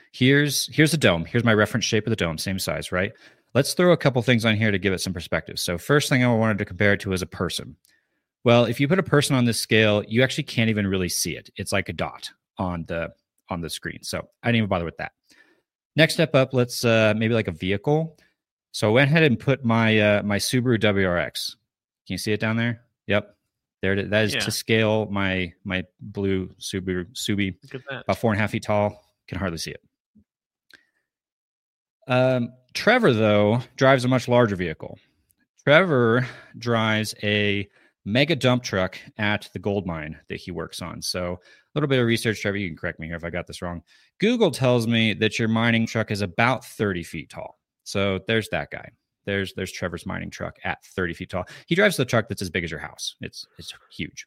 here's a dome. Here's my reference shape of the dome, same size, right? Let's throw a couple things on here to give it some perspective. So first thing I wanted to compare it to is a person. Well, if you put a person on this scale, you actually can't even really see it. It's like a dot on the screen. So I didn't even bother with that. Next step up, let's maybe like a vehicle. So I went ahead and put my my Subaru WRX. Can you see it down there? Yep. There it is. That is to scale my blue Subi. About 4.5 feet tall. Can hardly see it. Trevor, though, drives a much larger vehicle. Trevor drives a mega dump truck at the gold mine that he works on. So a little bit of research, Trevor, you can correct me here if I got this wrong. Google tells me that your mining truck is about 30 feet tall. So there's that guy. There's Trevor's mining truck at 30 feet tall. He drives the truck that's as big as your house. It's huge.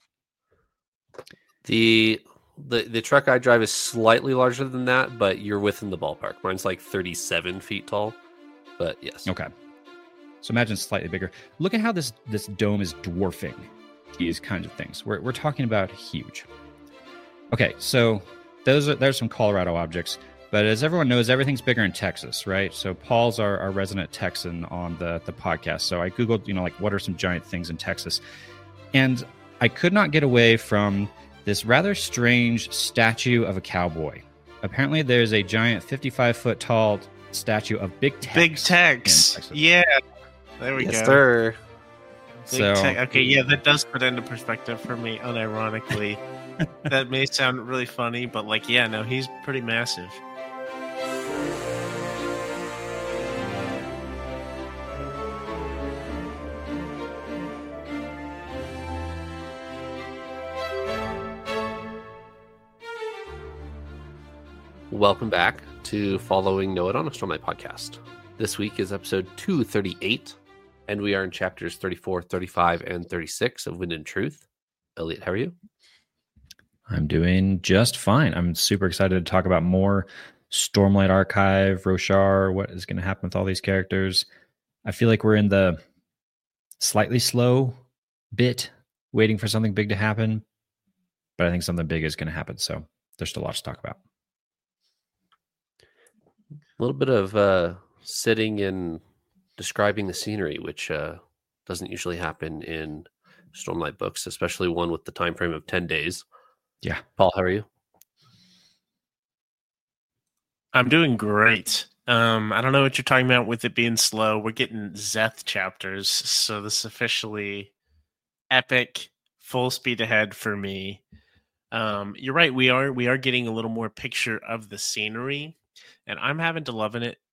The truck I drive is slightly larger than that, but you're within the ballpark. Mine's like 37 feet tall, but yes. Okay. So imagine slightly bigger. Look at how this dome is dwarfing these kinds of things. We're talking about huge. Okay, so there's some Colorado objects, but as everyone knows, everything's bigger in Texas, right? So Paul's our resident Texan on the podcast. So I Googled, like what are some giant things in Texas? And I could not get away from this rather strange statue of a cowboy. Apparently there's a giant 55-foot tall statue of Big Tex. Big Tex. Yeah. There we go. Sir. Okay, yeah, that does put into perspective for me, unironically. That may sound really funny, but he's pretty massive. Welcome back to Following Noah on a Stormlight podcast. This week is episode 238, and we are in chapters 34, 35, and 36 of Wind and Truth. Elliot, how are you? I'm doing just fine. I'm super excited to talk about more Stormlight Archive, Roshar, what is going to happen with all these characters. I feel like we're in the slightly slow bit, waiting for something big to happen, but I think something big is going to happen, so there's still lots to talk about. A little bit of sitting and describing the scenery, which doesn't usually happen in Stormlight books, especially one with the time frame of 10 days. Yeah. Paul, how are you? I'm doing great. I don't know what you're talking about with it being slow. We're getting Szeth chapters, so this is officially epic, full speed ahead for me. You're right. We are getting a little more picture of the scenery, and I'm having to love it.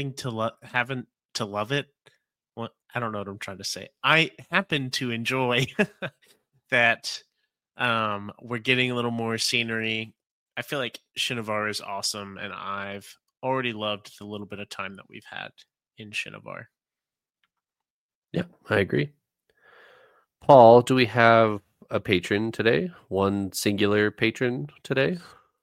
Well, I don't know what I'm trying to say. I happen to enjoy that. We're getting a little more scenery. I feel like Shinovar is awesome, and I've already loved the little bit of time that we've had in Shinovar. Yeah, I agree. Paul, do we have a patron today? One singular patron today?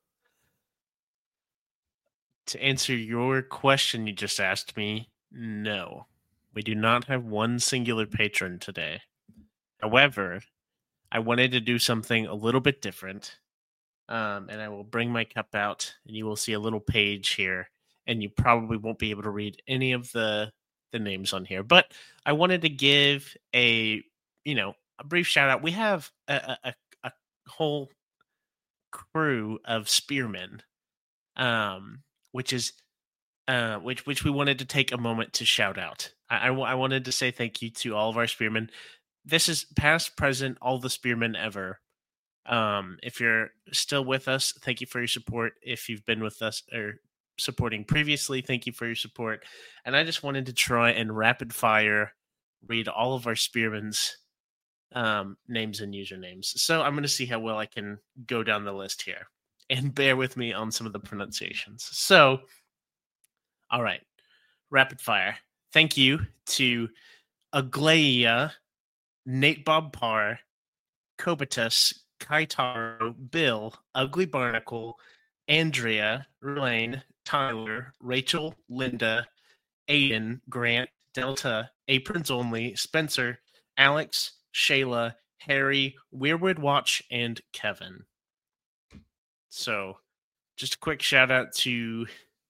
To answer your question you just asked me, no. We do not have one singular patron today. However, I wanted to do something a little bit different. And I will bring my cup out, and you will see a little page here, and you probably won't be able to read any of the names on here. But I wanted to give a brief shout out. We have a whole crew of spearmen, which we wanted to take a moment to shout out. I wanted to say thank you to all of our spearmen. This is past, present, all the spearmen ever. If you're still with us, thank you for your support. If you've been with us or supporting previously, thank you for your support. And I just wanted to try and rapid fire read all of our spearmen's names and usernames. So I'm going to see how well I can go down the list here, and bear with me on some of the pronunciations. So, all right, rapid fire. Thank you to Aglaia, Nate Bob Parr, Kobatus, Kaitaro, Bill, Ugly Barnacle, Andrea, Rulaine, Tyler, Rachel, Linda, Aiden, Grant, Delta, Aprons Only, Spencer, Alex, Shayla, Harry, Weirwood Watch, and Kevin. So, just a quick shout out to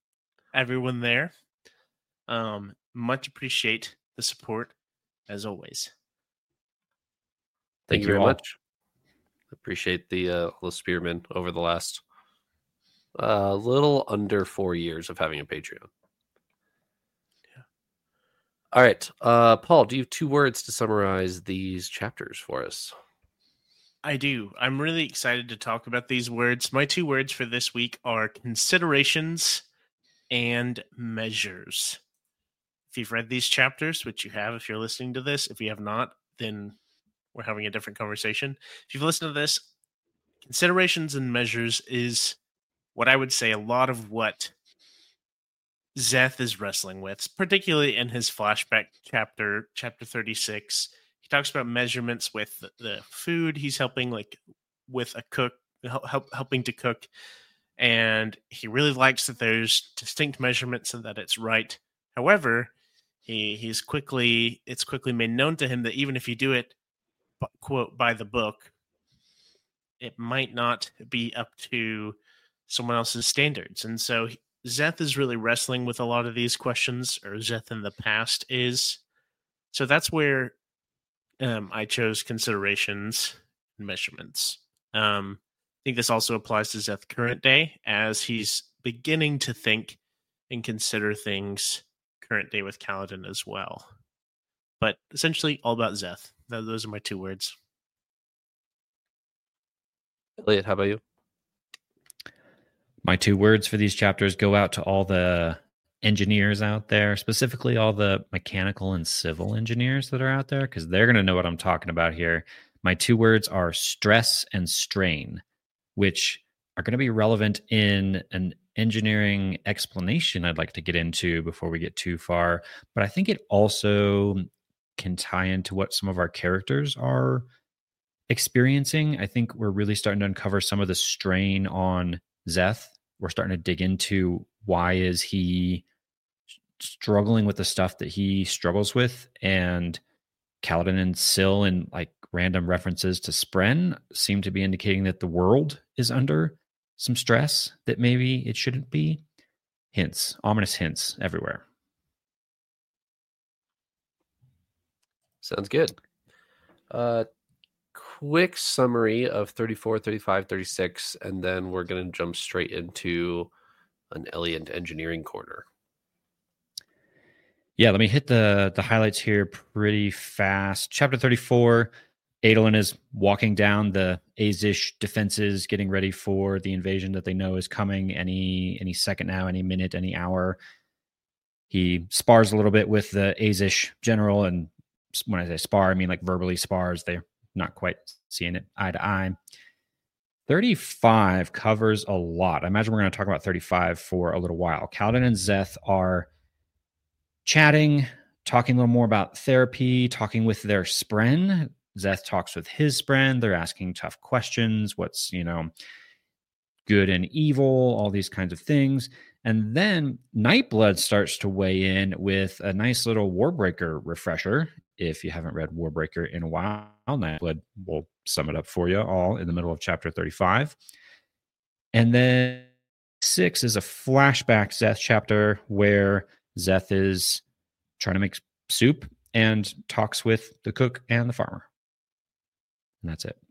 everyone there. Much appreciate the support as always. Thank you very much. Appreciate the spearmen over the last little under 4 years of having a Patreon. Yeah. All right. Paul, do you have 2 words to summarize these chapters for us? I do. I'm really excited to talk about these words. My 2 words for this week are considerations and measures. If you've read these chapters, which you have if you're listening to this, if you have not, then we're having a different conversation. If you've listened to this, considerations and measures is what I would say a lot of what Szeth is wrestling with, particularly in his flashback chapter 36. He talks about measurements with the food he's helping, like with a cook, helping to cook. And he really likes that there's distinct measurements and that it's right. However, it's quickly made known to him that even if you do it, quote, by the book, it might not be up to someone else's standards. And so Szeth is really wrestling with a lot of these questions, or Szeth in the past is. So that's where I chose considerations and measurements. I think this also applies to Szeth current day, as he's beginning to think and consider things current day with Kaladin as well. But essentially all about Szeth. Those are my 2 words. Elliot, how about you? My 2 words for these chapters go out to all the engineers out there, specifically all the mechanical and civil engineers that are out there, because they're going to know what I'm talking about here. My 2 words are stress and strain, which are going to be relevant in an engineering explanation I'd like to get into before we get too far. But I think it also can tie into what some of our characters are experiencing. I think we're really starting to uncover some of the strain on Szeth. We're starting to dig into why is he struggling with the stuff that he struggles with, and Kaladin and Syl and like random references to Spren seem to be indicating that the world is under some stress that maybe it shouldn't be. Hints, ominous hints everywhere. Sounds good. Quick summary of 34, 35, 36, and then we're going to jump straight into an Elliot engineering corner. Yeah, let me hit the highlights here pretty fast. Chapter 34, Adolin is walking down the Azish defenses, getting ready for the invasion that they know is coming any second now, any minute, any hour. He spars a little bit with the Azish general, and when I say spar, I mean like verbally spars. They're not quite seeing it eye to eye. 35 covers a lot. I imagine we're going to talk about 35 for a little while. Kaladin and Szeth are chatting, talking a little more about therapy, talking with their Spren. Szeth talks with his Spren. They're asking tough questions. What's, good and evil, all these kinds of things. And then Nightblood starts to weigh in with a nice little Warbreaker refresher. If you haven't read Warbreaker in a while, Nightblood will sum it up for you all in the middle of chapter 35. And then 6 is a flashback Szeth chapter where Szeth is trying to make soup and talks with the cook and the farmer. And that's it.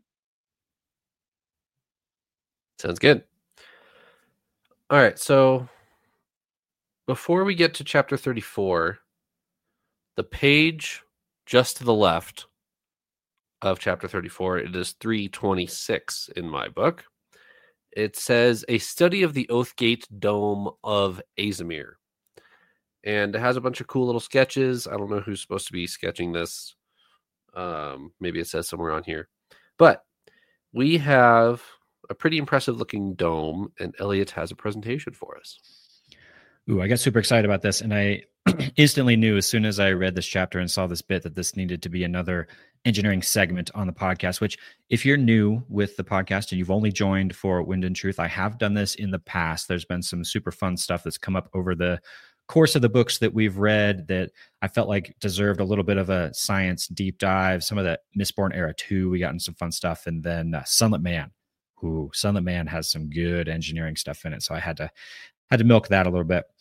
Sounds good. All right, so before we get to chapter 34, the page just to the left of chapter 34, it is 326 in my book. It says, a study of the Oathgate Dome of Azimir. And it has a bunch of cool little sketches. I don't know who's supposed to be sketching this. Maybe it says somewhere on here. But we have a pretty impressive looking dome, and Elliot has a presentation for us. Ooh, I got super excited about this, and I instantly knew as soon as I read this chapter and saw this bit that this needed to be another engineering segment on the podcast, which if you're new with the podcast and you've only joined for Wind and Truth, I have done this in the past. There's been some super fun stuff that's come up over the course of the books that we've read that I felt like deserved a little bit of a science deep dive. Some of the Mistborn era 2, we got in some fun stuff. And then Sunlit Man. Sunlit Man has some good engineering stuff in it. So I had to milk that a little bit.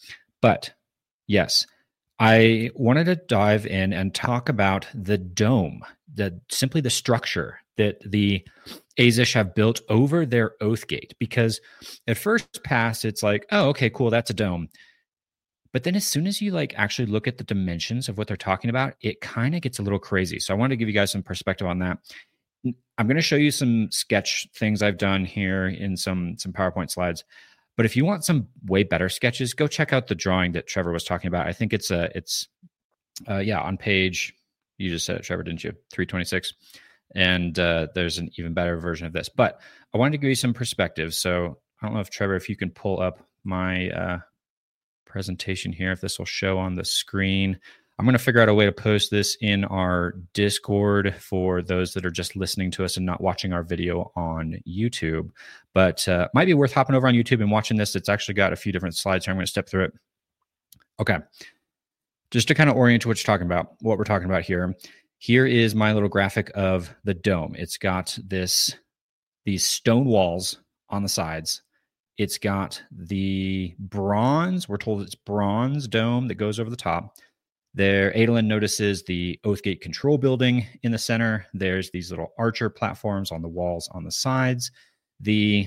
But yes, I wanted to dive in and talk about the dome, simply the structure that the Azish have built over their oath gate. Because at first pass, it's like, oh, okay, cool, that's a dome. But then as soon as you like actually look at the dimensions of what they're talking about, it kind of gets a little crazy. So I wanted to give you guys some perspective on that. I'm going to show you some sketch things I've done here in some PowerPoint slides. But if you want some way better sketches, go check out the drawing that Trevor was talking about. I think it's on page, you just said it, Trevor, didn't you? 326. And there's an even better version of this. But I wanted to give you some perspective. So I don't know if Trevor, if you can pull up my presentation here, if this will show on the screen. I'm going to figure out a way to post this in our Discord for those that are just listening to us and not watching our video on YouTube. But might be worth hopping over on YouTube and watching this. It's actually got a few different slides here. I'm going to step through it. Okay. Just to kind of orient to what we're talking about here. Here is my little graphic of the dome. It's got these stone walls on the sides. It's got the bronze, we're told it's bronze dome that goes over the top. There, Adolin notices the Oathgate control building in the center. There's these little archer platforms on the walls on the sides. There's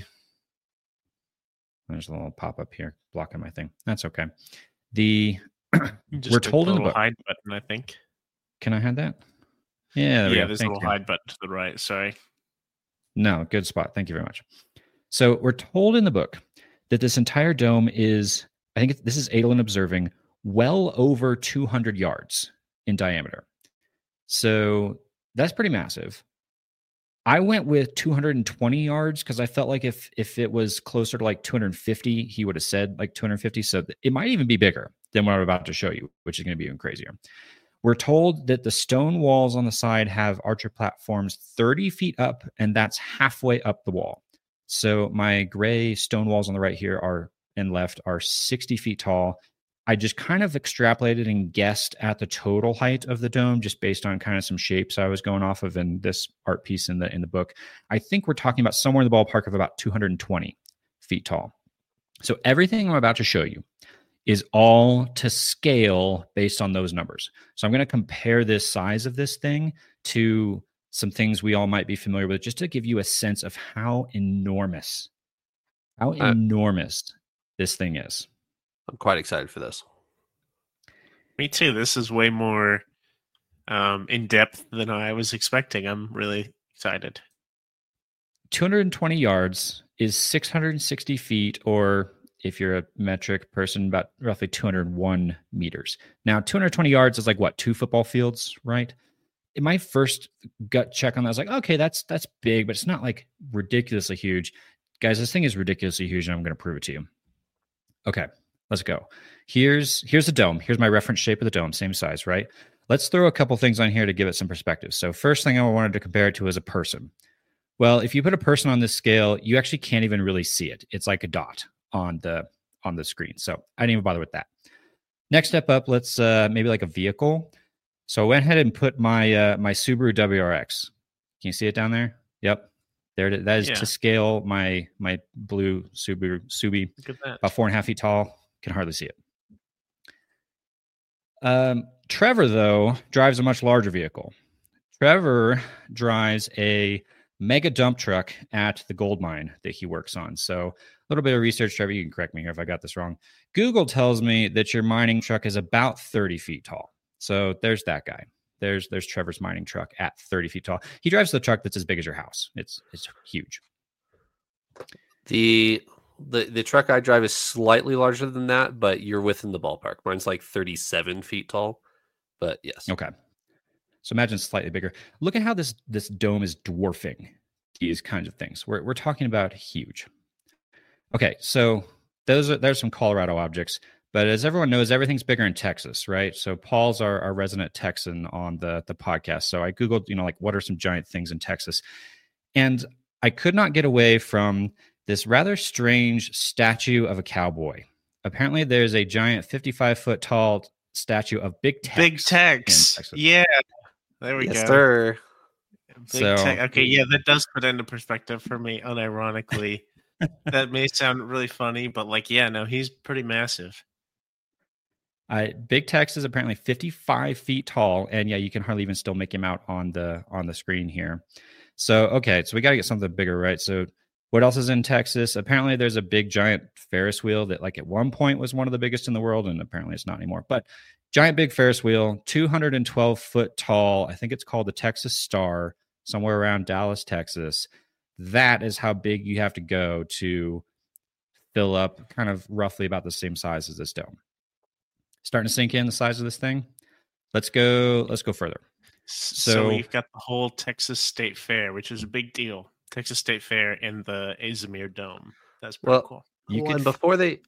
a little pop-up here blocking my thing. That's okay. We're told in the book. Hide button, I think. Can I hide that? Yeah, there's a little hide button to the right. Sorry. No, good spot. Thank you very much. So we're told in the book that this entire dome is, I think this is Adolin observing, well over 200 yards in diameter. So that's pretty massive. I went with 220 yards because I felt like if it was closer to like 250, he would have said like 250. So it might even be bigger than what I'm about to show you, which is going to be even crazier. We're told that the stone walls on the side have archer platforms 30 feet up, and that's halfway up the wall. So my gray stone walls on the right here and left are 60 feet tall. I just kind of extrapolated and guessed at the total height of the dome just based on kind of some shapes I was going off of in this art piece in the book. I think we're talking about somewhere in the ballpark of about 220 feet tall. So everything I'm about to show you is all to scale based on those numbers. So I'm going to compare this size of this thing to some things we all might be familiar with, just to give you a sense of how enormous this thing is. I'm quite excited for this. Me too. This is way more in depth than I was expecting. I'm really excited. 220 yards is 660 feet, or if you're a metric person, about roughly 201 meters. Now, 220 yards is like what, 2 football fields, right? In my first gut check on that, I was like, okay, that's big, but it's not like ridiculously huge. Guys, this thing is ridiculously huge, and I'm going to prove it to you. Okay, let's go. Here's the dome. Here's my reference shape of the dome, same size, right? Let's throw a couple things on here to give it some perspective. So first thing I wanted to compare it to is a person. Well, if you put a person on this scale, you actually can't even really see it. It's like a dot on the screen. So I didn't even bother with that. Next step up, let's maybe like a vehicle. So I went ahead and put my my Subaru WRX. Can you see it down there? Yep. There it is. That is to scale my blue Subi. About 4.5 feet tall. Can hardly see it. Trevor, though, drives a much larger vehicle. Trevor drives a mega dump truck at the gold mine that he works on. So a little bit of research, Trevor, you can correct me here if I got this wrong. Google tells me that your mining truck is about 30 feet tall. So there's that guy. There's Trevor's mining truck at 30 feet tall. He drives the truck that's as big as your house. It's huge. The truck I drive is slightly larger than that, but you're within the ballpark. Mine's like 37 feet tall, but yes. Okay. So imagine slightly bigger. Look at how this dome is dwarfing these kinds of things. We're talking about huge. Okay, so there's some Colorado objects. But as everyone knows, everything's bigger in Texas, right? So Paul's our resident Texan on the podcast. So I Googled, like what are some giant things in Texas? And I could not get away from this rather strange statue of a cowboy. Apparently there's a giant 55-foot tall statue of Big Tex. Big Tex. Yeah. There we go. Sir. Big Tex. Okay, yeah, that does put into perspective for me, unironically. That may sound really funny, but he's pretty massive. Big Tex is apparently 55 feet tall, and yeah, you can hardly even still make him out on the screen here. So okay, so we got to get something bigger, right? So what else is in Texas? Apparently, there's a big giant Ferris wheel that, like, at one point was one of the biggest in the world, and apparently it's not anymore. But giant big Ferris wheel, 212 foot tall. I think it's called the Texas Star, somewhere around Dallas, Texas. That is how big you have to go to fill up kind of roughly about the same size as this dome. Starting to sink in the size of this thing. Let's go further. So you've got the whole Texas State Fair, which is a big deal. Texas State Fair in the Azimir Dome. That's pretty cool. And before the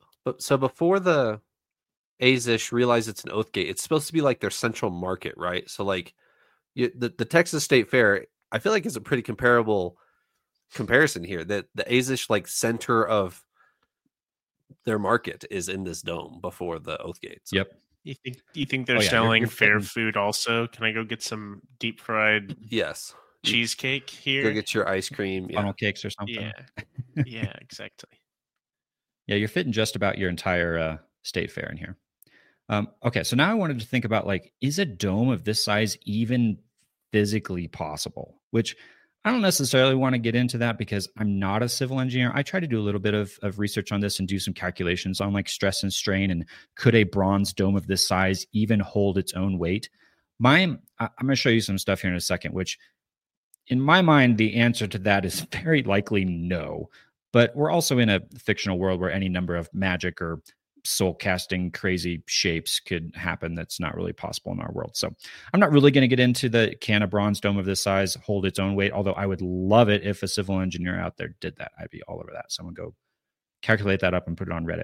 Azish realize it's an Oathgate, it's supposed to be like their central market, right? So like the Texas State Fair, I feel like is a pretty comparable comparison here. That the Azish like center of their market is in this dome before the Oathgate. So. Yep. You think they're selling fair food also? Can I go get some deep fried cheesecake here? Go get your ice cream. Funnel cakes or something. Yeah. Yeah, exactly. Yeah, you're fitting just about your entire state fair in here. Okay, so now I wanted to think about, like, is a dome of this size even physically possible? Which I don't necessarily want to get into that because I'm not a civil engineer. I try to do a little bit of research on this and do some calculations on, like, stress and strain and could a bronze dome of this size even hold its own weight? I'm going to show you some stuff here in a second, which in my mind, the answer to that is very likely no. But we're also in a fictional world where any number of magic or soul casting crazy shapes could happen that's not really possible in our world. So I'm not really going to get into the can a bronze dome of this size hold its own weight, although I would love it if a civil engineer out there did that. I'd be all over that. Someone go calculate that up and put it on Reddit.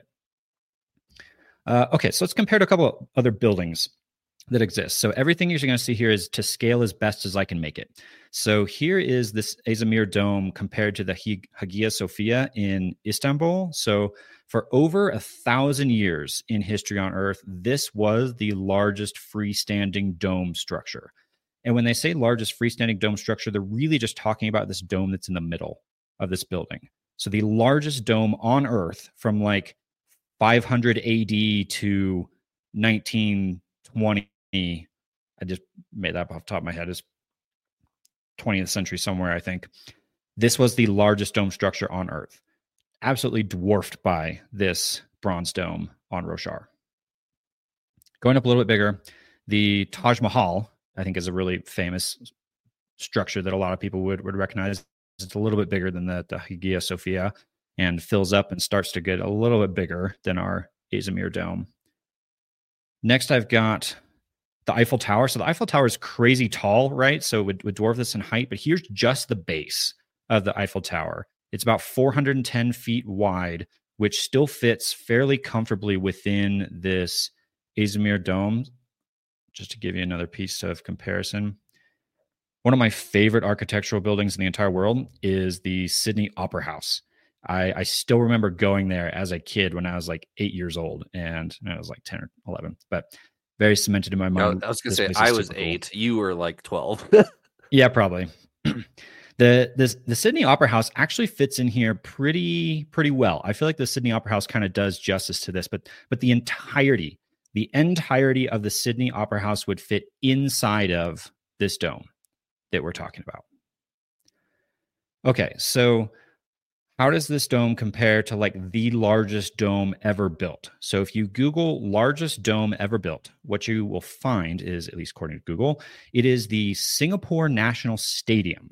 Okay, so let's compare to a couple of other buildings that exist. So everything you're going to see here is to scale as best as I can make it. So here is this Azimir Dome compared to the Hagia Sophia in Istanbul. So for over 1,000 years in history on Earth, this was the largest freestanding dome structure. And when they say largest freestanding dome structure, they're really just talking about this dome that's in the middle of this building. So the largest dome on Earth from like 500 AD to 1920, I just made that up off the top of my head, is 20th century somewhere, I think. This was the largest dome structure on Earth, absolutely dwarfed by this bronze dome on Roshar. Going up a little bit bigger, the Taj Mahal, I think, is a really famous structure that a lot of people would recognize. It's a little bit bigger than the Hagia Sophia and fills up and starts to get a little bit bigger than our Azimir Dome. Next, I've got the Eiffel Tower. So the Eiffel Tower is crazy tall, right? So it would dwarf this in height, but here's just the base of the Eiffel Tower. It's about 410 feet wide, which still fits fairly comfortably within this Azimir Dome. Just to give you another piece of comparison, one of my favorite architectural buildings in the entire world is the Sydney Opera House. I still remember going there as a kid when I was like 8 years old, and I was like 10 or 11, but very cemented in my mind. I was going to say, I was 8. Cool. You were like 12. Yeah, probably. The Sydney Opera House actually fits in here pretty well. I feel like the Sydney Opera House kind of does justice to this, but the entirety of the Sydney Opera House would fit inside of this dome that we're talking about. Okay, so how does this dome compare to like the largest dome ever built? So if you Google largest dome ever built, what you will find is, at least according to Google, it is the Singapore National Stadium.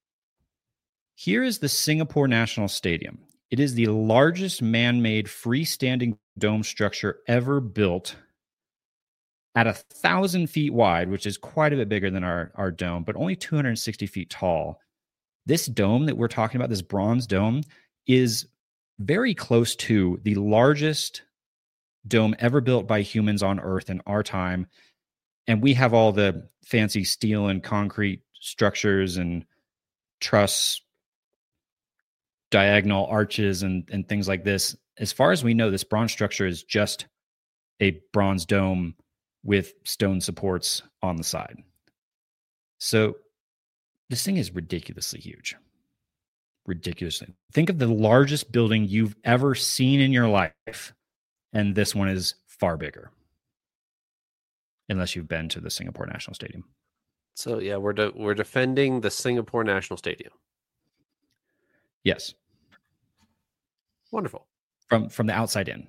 Here is the Singapore National Stadium. It is the largest man-made freestanding dome structure ever built at 1,000 feet wide, which is quite a bit bigger than our dome, but only 260 feet tall. This dome that we're talking about, this bronze dome, is very close to the largest dome ever built by humans on Earth in our time. And we have all the fancy steel and concrete structures and truss diagonal arches and things like this. As far as we know, this bronze structure is just a bronze dome with stone supports on the side. So this thing is ridiculously huge. Ridiculously. Think of the largest building you've ever seen in your life, and this one is far bigger. unless you've been to the Singapore National Stadium. So yeah, we're defending the Singapore National Stadium. Yes. Wonderful. From the outside in.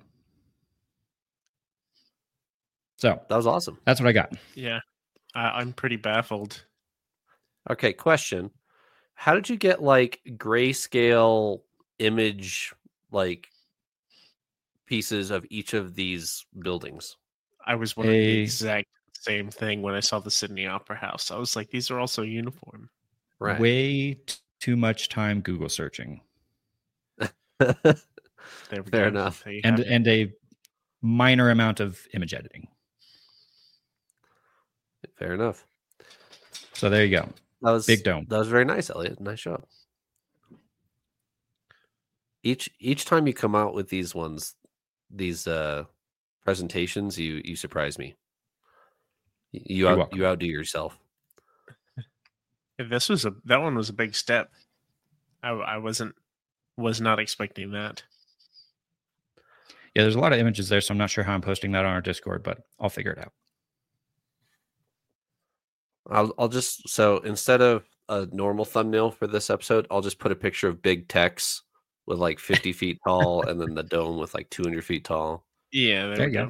So that was awesome. That's what I got. Yeah, I'm pretty baffled. Okay, question. How did you get like grayscale image like pieces of each of these buildings? I was wondering the exact same thing when I saw the Sydney Opera House. I was like, these are also uniform. Right. Way too much time Google searching. Fair enough. And a minor amount of image editing. Fair enough. So there you go. That was Big Dome. That was very nice, Elliot. Nice job. Each time you come out with these presentations, you surprise me. You outdo yourself. That one was a big step. I was not expecting that. Yeah, there's a lot of images there, so I'm not sure how I'm posting that on our Discord, but I'll figure it out. I'll just, so instead of a normal thumbnail for this episode, I'll just put a picture of big Tex with like 50 feet tall and then the dome with like 200 feet tall. Yeah, there we go.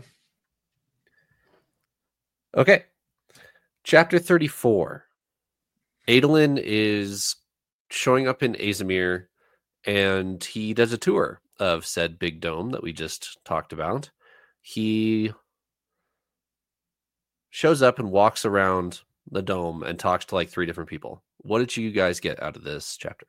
Okay. Chapter 34. Adolin is showing up in Azamir and he does a tour of said big dome that we just talked about. He shows up and walks around the dome and talks to like 3 different people. What did you guys get out of this chapter?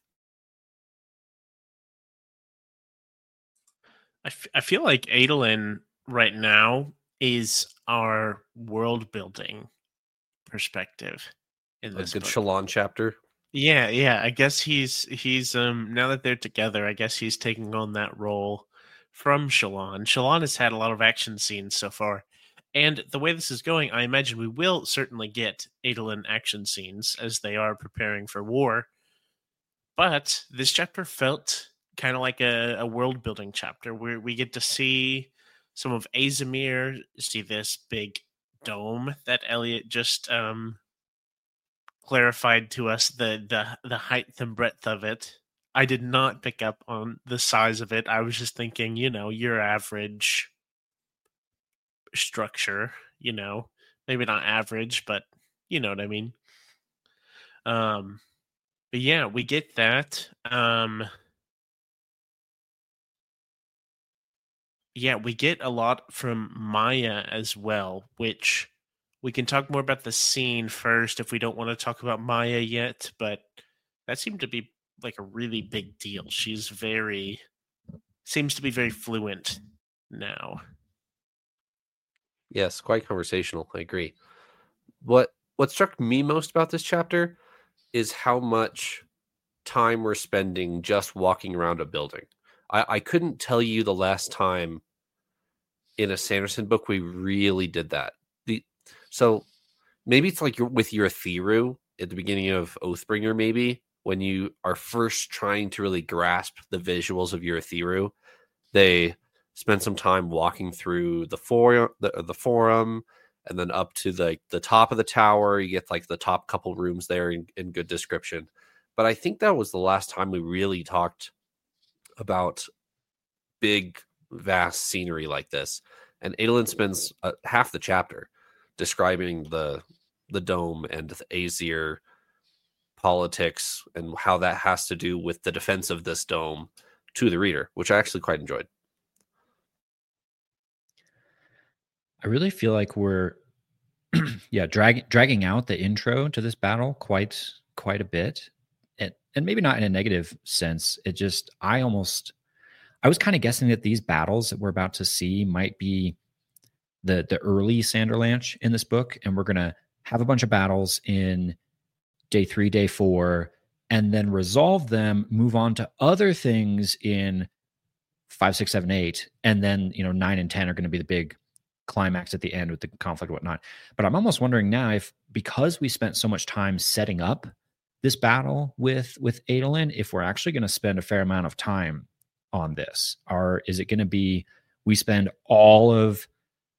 I feel like Adolin right now is our world building perspective in this good book. Shallan chapter. Yeah. I guess he's now that they're together, I guess he's taking on that role from Shallan. Shallan has had a lot of action scenes so far. And the way this is going, I imagine we will certainly get Adolin action scenes as they are preparing for war. But this chapter felt kind of like a world building chapter where we get to see some of Azamir, see this big dome that Elliot just clarified to us the height and breadth of it. I did not pick up on the size of it. I was just thinking, your average structure, maybe not average, but you know what I mean. But yeah, we get that. Yeah, we get a lot from Maya as well, which we can talk more about the scene first if we don't want to talk about Maya yet, but that seemed to be like a really big deal. Seems to be very fluent now. Yes, quite conversational. I agree. What struck me most about this chapter is how much time we're spending just walking around a building. I couldn't tell you the last time in a Sanderson book we really did that. So maybe it's like with Urithiru at the beginning of Oathbringer, maybe when you are first trying to really grasp the visuals of Urithiru, they spend some time walking through the forum, and then up to the top of the tower. You get like the top couple rooms there in good description. But I think that was the last time we really talked about big, vast scenery like this. And Adolin spends half the chapter describing the dome and the Azir politics and how that has to do with the defense of this dome to the reader, which I actually quite enjoyed. I really feel like we're dragging out the intro to this battle quite a bit. And maybe not in a negative sense. It just, I was kind of guessing that these battles that we're about to see might be the early Sanderlanche in this book. And we're going to have a bunch of battles in day 3, day 4, and then resolve them, move on to other things in 5, 6, 7, 8. And then, 9 and 10 are going to be the big climax at the end with the conflict and whatnot. But I'm almost wondering now if, because we spent so much time setting up this battle with Adolin, if we're actually going to spend a fair amount of time on this, or is it going to be we spend all of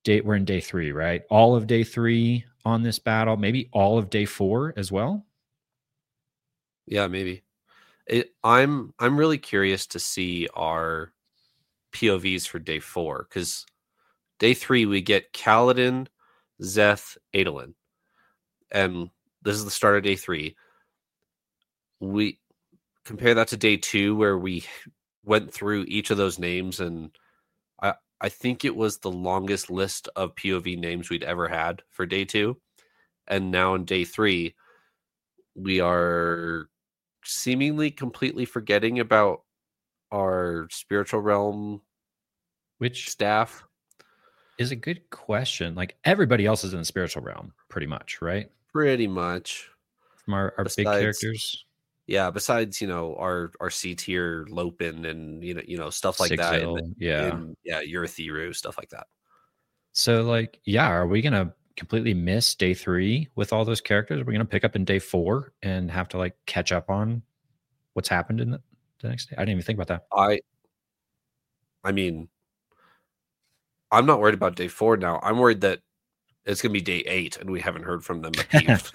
we're in day 3, right? All of day 3 on this battle, maybe all of day 4 as well. Yeah, maybe. I'm really curious to see our POVs for day 4, because day 3 we get Kaladin, Szeth, Adolin, and this is the start of day 3. We compare that to day 2, where we went through each of those names, and I think it was the longest list of POV names we'd ever had for day 2. And now in day 3, we are seemingly completely forgetting about our spiritual realm Which staff. is a good question. Like, everybody else is in the spiritual realm, pretty much, right? Pretty much. From our big characters. Yeah, besides, our C tier Lopin and stuff like that. Sigzil, yeah. Urithiru, stuff like that. So, like, yeah, are we gonna completely miss day 3 with all those characters? Are we gonna pick up in day 4 and have to like catch up on what's happened in the next day? I didn't even think about that. I mean, I'm not worried about day 4 now. I'm worried that it's gonna be day 8 and we haven't heard from them.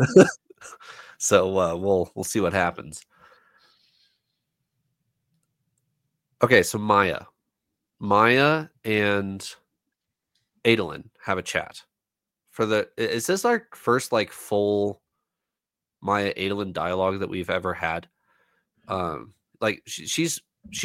So we'll see what happens. Okay, so Maya and Adolin have a chat. Is this our first like full Maya Adolin dialogue that we've ever had? Like she's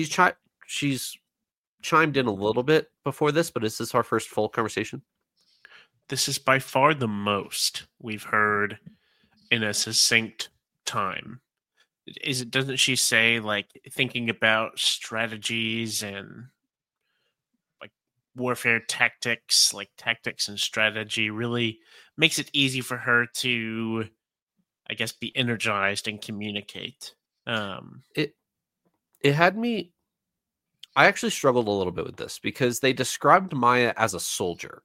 chimed in a little bit before this, but is this our first full conversation? This is by far the most we've heard in a succinct time. Doesn't she say like thinking about strategies and like warfare tactics, like tactics and strategy really makes it easy for her to, I guess, be energized and communicate. It had me. I actually struggled a little bit with this because they described Maya as a soldier.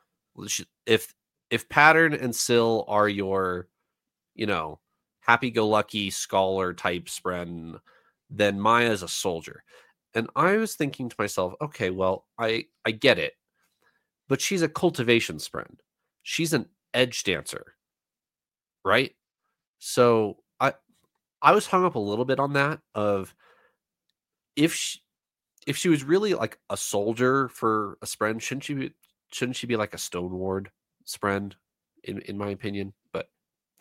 If Pattern and Syl are your, happy-go-lucky scholar type spren, then Maya is a soldier. And I was thinking to myself, okay, well, I get it, but she's a cultivation spren. She's an edge dancer, right? So I was hung up a little bit on that of if she was really like a soldier for a spren, shouldn't she be like a Stoneward spren, in my opinion? But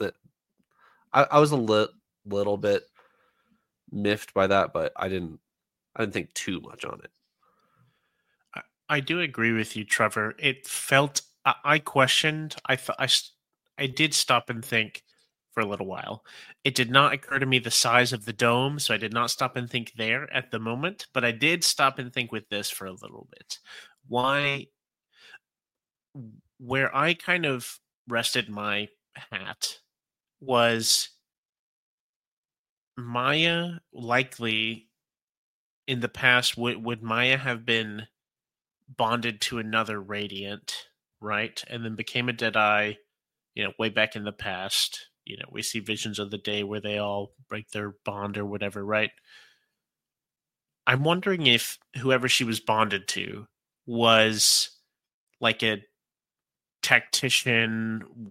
I was a little bit miffed by that, but I didn't think too much on it. I do agree with you, Trevor. It felt I questioned. I did stop and think for a little while. It did not occur to me the size of the dome, so I did not stop and think there at the moment. But I did stop and think with this for a little bit. Where I kind of rested my hat was Maya likely in the past would Maya have been bonded to another Radiant, right? And then became a Deadeye, way back in the past. We see visions of the day where they all break their bond or whatever, right? I'm wondering if whoever she was bonded to was like a tactician,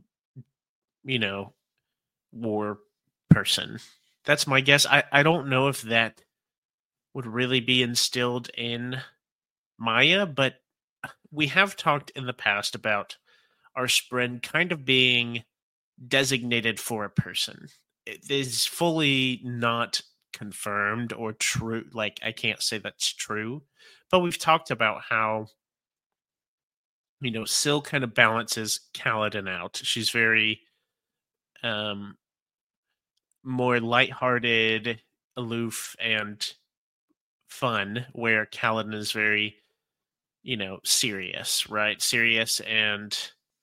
war person. That's my guess. I don't know if that would really be instilled in Maya, but we have talked in the past about our spren kind of being designated for a person. It is fully not confirmed or true. Like, I can't say that's true, but we've talked about how, Syl kind of balances Kaladin out. She's very more lighthearted, aloof, and fun, where Kaladin is very, serious, right? Serious and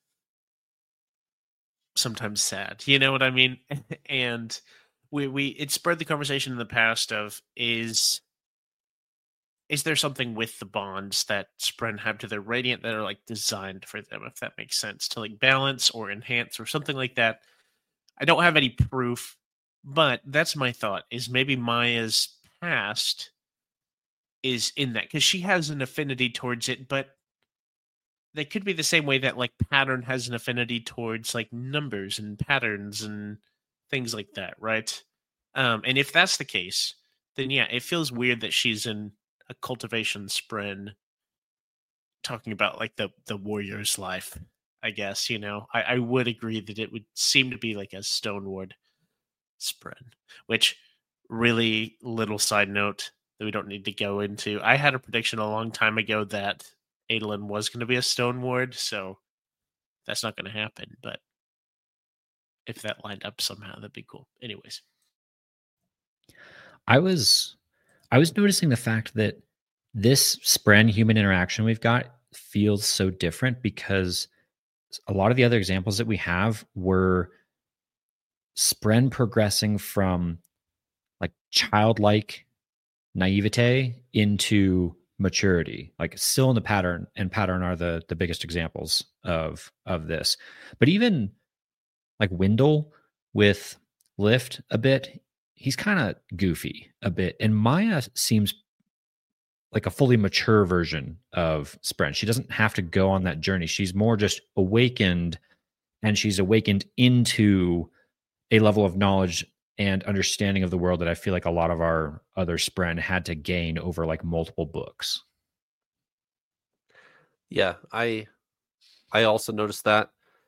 sometimes sad. You know what I mean? And it spurred the conversation in the past of is there something with the bonds that spren have to their Radiant that are like designed for them, if that makes sense, to like balance or enhance or something like that. I don't have any proof, but that's my thought, is maybe Maya's past is in that, because she has an affinity towards it, but they could be the same way that like pattern has an affinity towards like numbers and patterns and things like that, right? And if that's the case, then yeah, it feels weird that she's in a cultivation spren talking about like the warrior's life. I guess, I would agree that it would seem to be like a Stoneward spren, which really little side note that we don't need to go into. I had a prediction a long time ago that Adolin was going to be a Stoneward, so that's not going to happen. But if that lined up somehow, that'd be cool. Anyways, I was noticing the fact that this spren human interaction we've got feels so different because a lot of the other examples that we have were spren progressing from like childlike naivete into maturity, like still in the pattern, and pattern are the biggest examples of this. But even like Wendell with Lift a bit, he's kind of goofy a bit, and Maya seems like a fully mature version of spren. She doesn't have to go on that journey. She's more just awakened, and she's awakened into a level of knowledge and understanding of the world that I feel like a lot of our other spren had to gain over like multiple books. Yeah, I also noticed that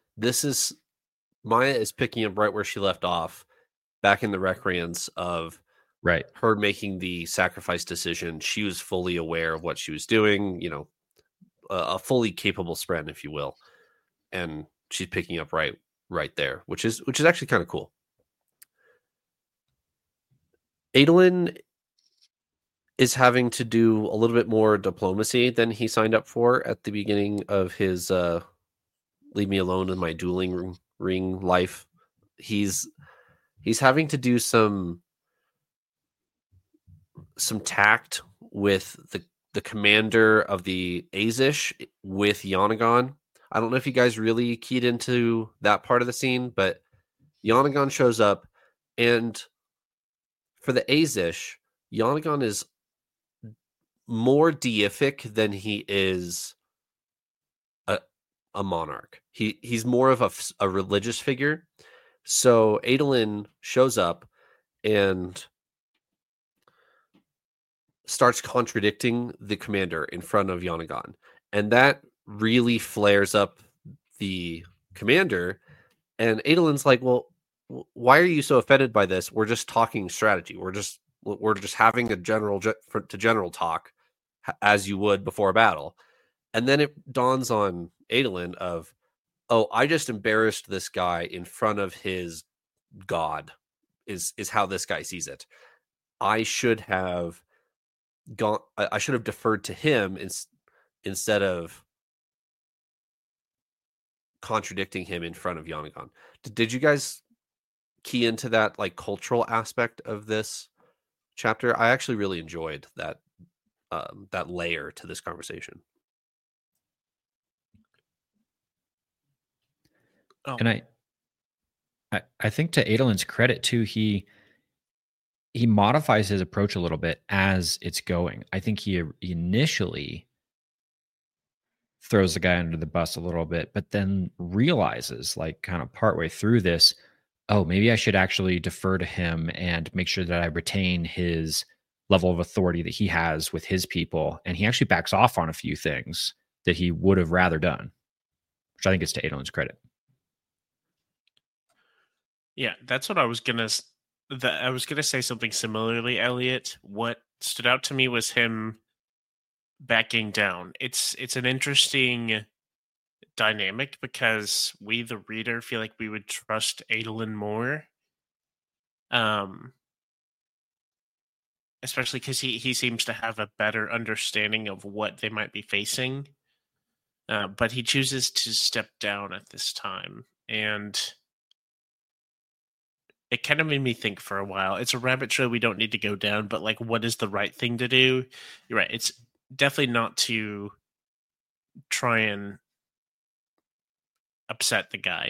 Maya is picking up right where she left off back in the Recreants of right, her making the sacrifice decision. She was fully aware of what she was doing, a fully capable spren, if you will. And she's picking up right there, which is actually kind of cool. Adolin is having to do a little bit more diplomacy than he signed up for at the beginning of his leave me alone in my dueling ring life. He's having to do some tact with the commander of the Azish with Yanagon. I don't know if you guys really keyed into that part of the scene, but Yanagon shows up, and for the Azish, Yanagon is more deific than he is a monarch. He's more of a religious figure. So Adolin shows up and starts contradicting the commander in front of Yanagon, and that really flares up the commander. And Adolin's like, well, why are you so offended by this? We're just talking strategy. We're just having a general to general talk as you would before a battle. And then it dawns on Adolin of, oh, I just embarrassed this guy in front of his god, is how this guy sees it. I should have deferred to him instead of contradicting him in front of Yanagon. Did you guys key into that like cultural aspect of this chapter? I actually really enjoyed that layer to this conversation. Oh. And I think to Adolin's credit too, he modifies his approach a little bit as it's going. I think he initially throws the guy under the bus a little bit, but then realizes like kind of partway through this, oh, maybe I should actually defer to him and make sure that I retain his level of authority that he has with his people. And he actually backs off on a few things that he would have rather done, which I think is to Adolin's credit. Yeah, that's what I was gonna say something similarly, Elliot. What stood out to me was him backing down. It's an interesting dynamic because we, the reader, feel like we would trust Adolin more. Especially because he seems to have a better understanding of what they might be facing. But he chooses to step down at this time. And it kind of made me think for a while. It's a rabbit trail we don't need to go down, but like, what is the right thing to do? You're right. It's definitely not to try and upset the guy,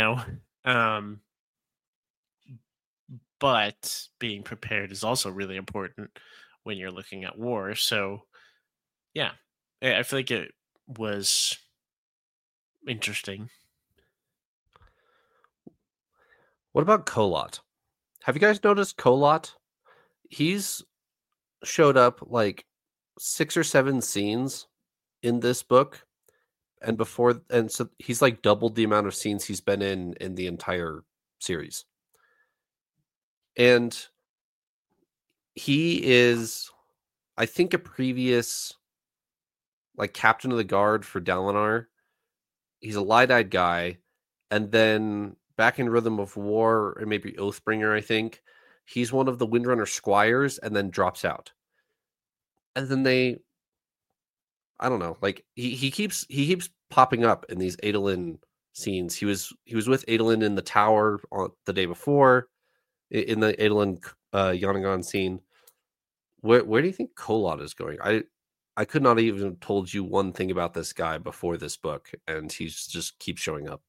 but being prepared is also really important when you're looking at war. So, yeah, I feel like it was interesting. What about Kolot? Have you guys noticed Kolot? He's showed up like 6 or 7 scenes in this book, and so he's like doubled the amount of scenes he's been in the entire series. And he is, I think, a previous like captain of the guard for Dalinar. He's a light-eyed guy, and then back in Rhythm of War, or maybe Oathbringer, I think, he's one of the Windrunner squires and then drops out. And then I don't know, like he keeps popping up in these Adolin scenes. He was with Adolin in the tower on the day before, in the Adolin Yonaghan scene. Where do you think Kolot is going? I could not even told you one thing about this guy before this book, and he's just keeps showing up.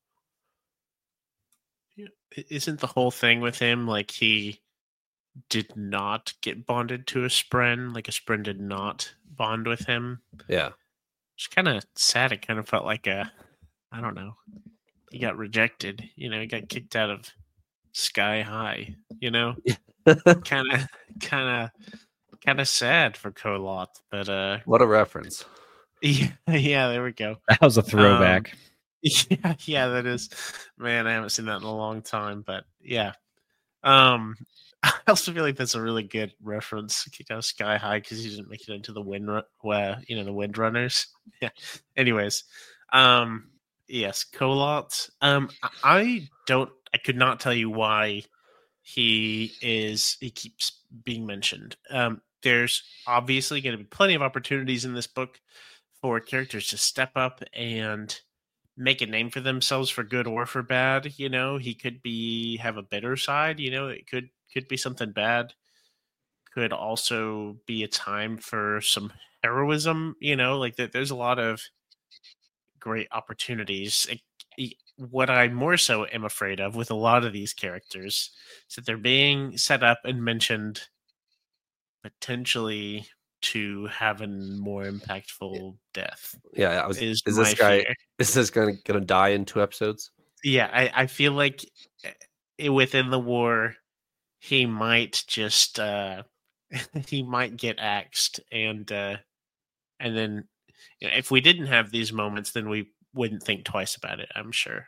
Isn't the whole thing with him like he did not get bonded to a Spren? Like a Spren did not bond with him? Yeah. It's kind of sad. It kind of felt like I don't know. He got rejected. He got kicked out of Sky High. Kind of sad for Kolot. But what a reference. Yeah, there we go. That was a throwback. Yeah, that is. Man, I haven't seen that in a long time, but yeah. I also feel like that's a really good reference. Kicked out of Sky High because he didn't make it into the the Windrunners. Yeah. Anyways, yes, Kolot. I could not tell you why he keeps being mentioned. There's obviously going to be plenty of opportunities in this book for characters to step up and make a name for themselves, for good or for bad. He could have a bitter side. It could be something bad. Could also be a time for some heroism. Like that. There's a lot of great opportunities. What I more so am afraid of with a lot of these characters is that they're being set up and mentioned potentially to have a more impactful death. Yeah, is this guy going to die in 2 episodes? Yeah, I feel like within the war, he might just he might get axed, and then if we didn't have these moments, then we wouldn't think twice about it, I'm sure.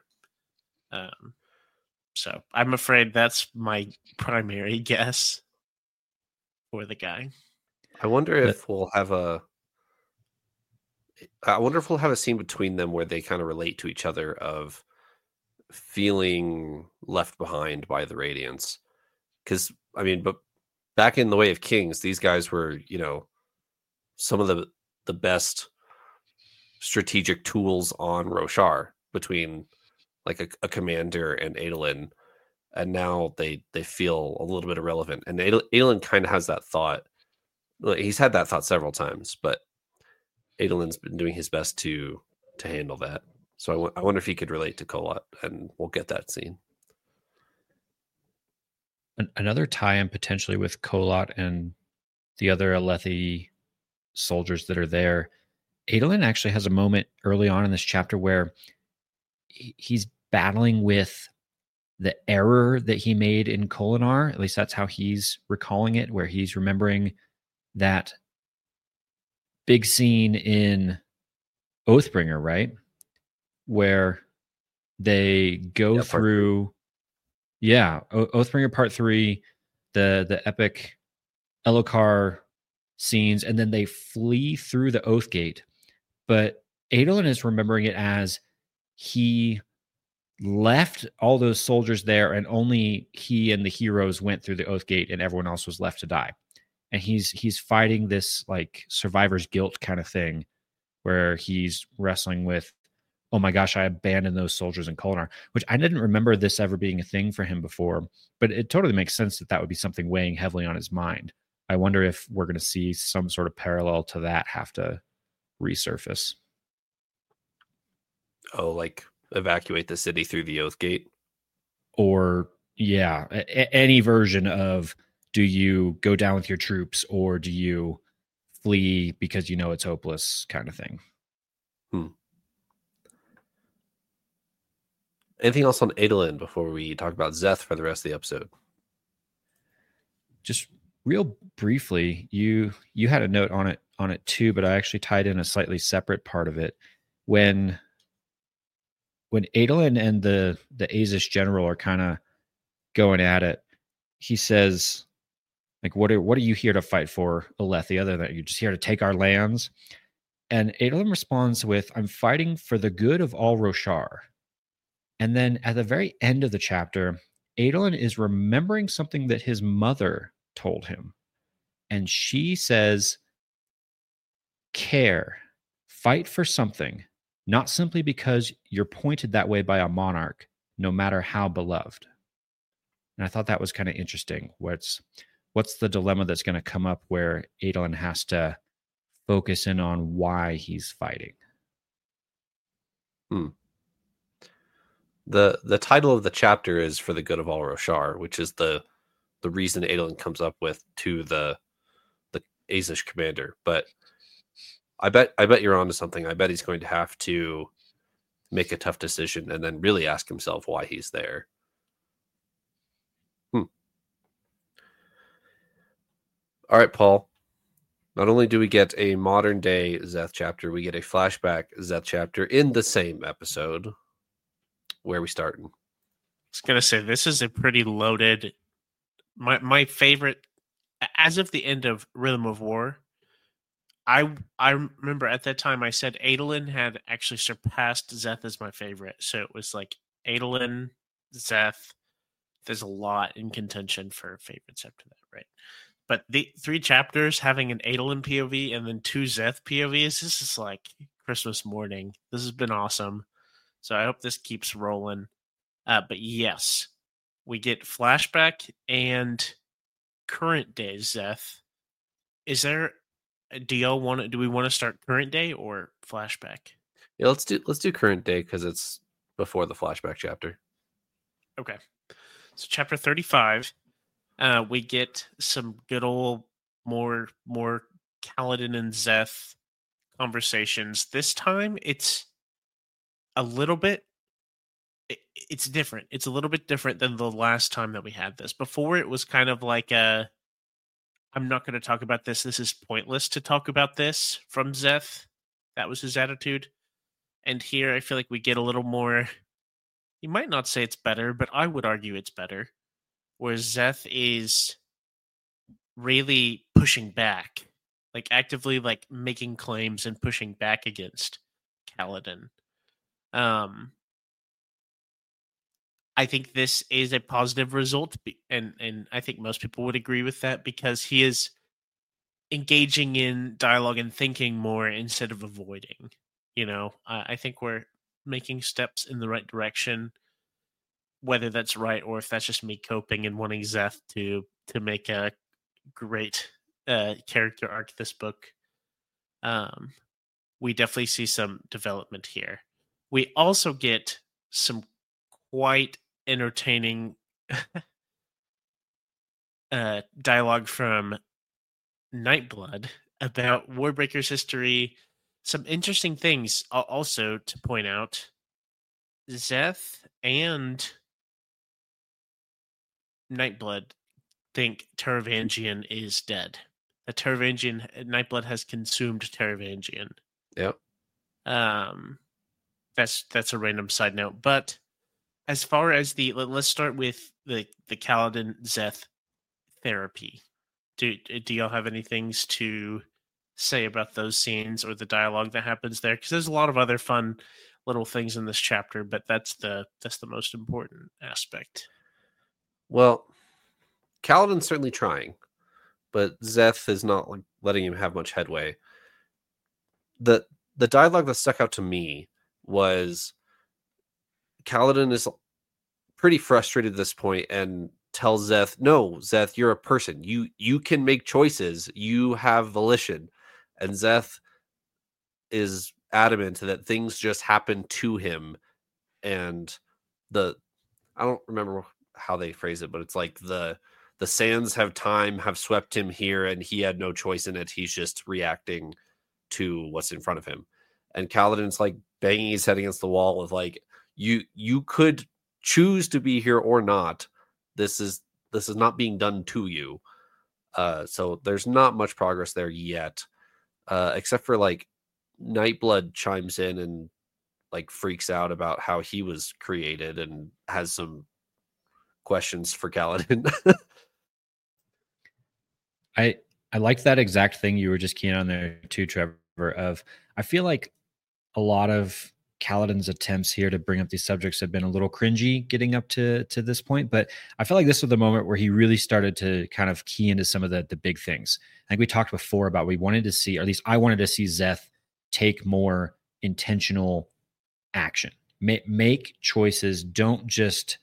So I'm afraid that's my primary guess for the guy. I wonder if we'll have a scene between them where they kind of relate to each other of feeling left behind by the Radiants. Because but back in the Way of Kings, these guys were, some of the best strategic tools on Roshar, between like a commander and Adolin, and now they feel a little bit irrelevant. And Adolin kind of has that thought. He's had that thought several times, but Adolin's been doing his best to handle that. So I wonder if he could relate to Kolot, and we'll get that scene. Another tie-in potentially with Kolot and the other Alethi soldiers that are there. Adolin actually has a moment early on in this chapter where he's battling with the error that he made in Kholinar. At least that's how he's recalling it, where he's remembering that big scene in Oathbringer, right? Where they go through, Oathbringer Part 3, the epic Elhokar scenes, and then they flee through the Oathgate. But Adolin is remembering it as he left all those soldiers there, and only he and the heroes went through the Oathgate, and everyone else was left to die. And he's fighting this like survivor's guilt kind of thing, where he's wrestling with, oh my gosh, I abandoned those soldiers in Kholinar, which I didn't remember this ever being a thing for him before, but it totally makes sense that would be something weighing heavily on his mind. I wonder if we're going to see some sort of parallel to that have to resurface. Oh, like evacuate the city through the Oathgate? Or, any version of, do you go down with your troops, or do you flee because it's hopeless kind of thing? Anything else on Adolin before we talk about Szeth for the rest of the episode? Just real briefly, you had a note on it too, but I actually tied in a slightly separate part of it. When Adolin and the Azish general are kind of going at it, he says, like, what are you here to fight for, Alethi, other than you're just here to take our lands? And Adolin responds with, I'm fighting for the good of all Roshar. And then at the very end of the chapter, Adolin is remembering something that his mother told him. And she says, care, fight for something, not simply because you're pointed that way by a monarch, no matter how beloved. And I thought that was kind of interesting. What's the dilemma that's going to come up where Adolin has to focus in on why he's fighting? The title of the chapter is For the Good of All Roshar, which is the reason Adolin comes up with to the Azish commander. But I bet you're onto something. I bet he's going to have to make a tough decision and then really ask himself why he's there. All right, Paul. Not only do we get a modern day Szeth chapter, we get a flashback Szeth chapter in the same episode. Where are we starting? I was going to say, this is a pretty loaded... My favorite, as of the end of Rhythm of War, I remember at that time I said Adolin had actually surpassed Szeth as my favorite. So it was like Adolin, Szeth. There's a lot in contention for favorites after that, right? But the 3 chapters having an Adolin POV and then 2 Szeth POVs, this is like Christmas morning. This has been awesome. So I hope this keeps rolling. But yes, we get flashback and current day Szeth. Is there? Do we want to start current day or flashback? Yeah, let's do current day because it's before the flashback chapter. Okay, so chapter 35. We get some good old more Kaladin and Szeth conversations. This time it's a little bit, it's different. It's a little bit different than the last time that we had this. Before it was kind of like I'm not going to talk about this. This is pointless to talk about this from Szeth. That was his attitude. And here I feel like we get a little more, you might not say it's better, but I would argue it's better. Where Szeth is really pushing back, like actively like making claims and pushing back against Kaladin. I think this is a positive result, and I think most people would agree with that because he is engaging in dialogue and thinking more instead of avoiding. You know, I think we're making steps in the right direction. Whether that's right or if that's just me coping and wanting Szeth to make a great character arc this book, we definitely see some development here. We also get some quite entertaining dialogue from Nightblood about Warbreaker's history. Some interesting things also to point out. Szeth and Nightblood think Taravangian is dead. That Nightblood has consumed Taravangian. Yep. That's a random side note. But as far as let's start with the Kaladin Szeth therapy. Do y'all have any things to say about those scenes or the dialogue that happens there? Because there's a lot of other fun little things in this chapter, but that's the most important aspect. Well, Kaladin's certainly trying, but Szeth is not like letting him have much headway. The dialogue that stuck out to me was Kaladin is pretty frustrated at this point and tells Szeth, "No, Szeth, you're a person. You can make choices. You have volition." And Szeth is adamant that things just happen to him, and I don't remember how they phrase it, but it's like the sands have swept him here, and he had no choice in it. He's just reacting to what's in front of him. And Kaladin's like banging his head against the wall with like, You could choose to be here or not. This is not being done to you. So there's not much progress there yet, except for like Nightblood chimes in and like freaks out about how he was created and has some questions for Kaladin. I liked that exact thing you were just keying on there too, Trevor. Of I feel like a lot of Kaladin's attempts here to bring up these subjects have been a little cringy getting up to this point, but I feel like this was the moment where he really started to kind of key into some of the big things. I think we talked before about we wanted to see, or at least I wanted to see Szeth take more intentional action, make choices, don't just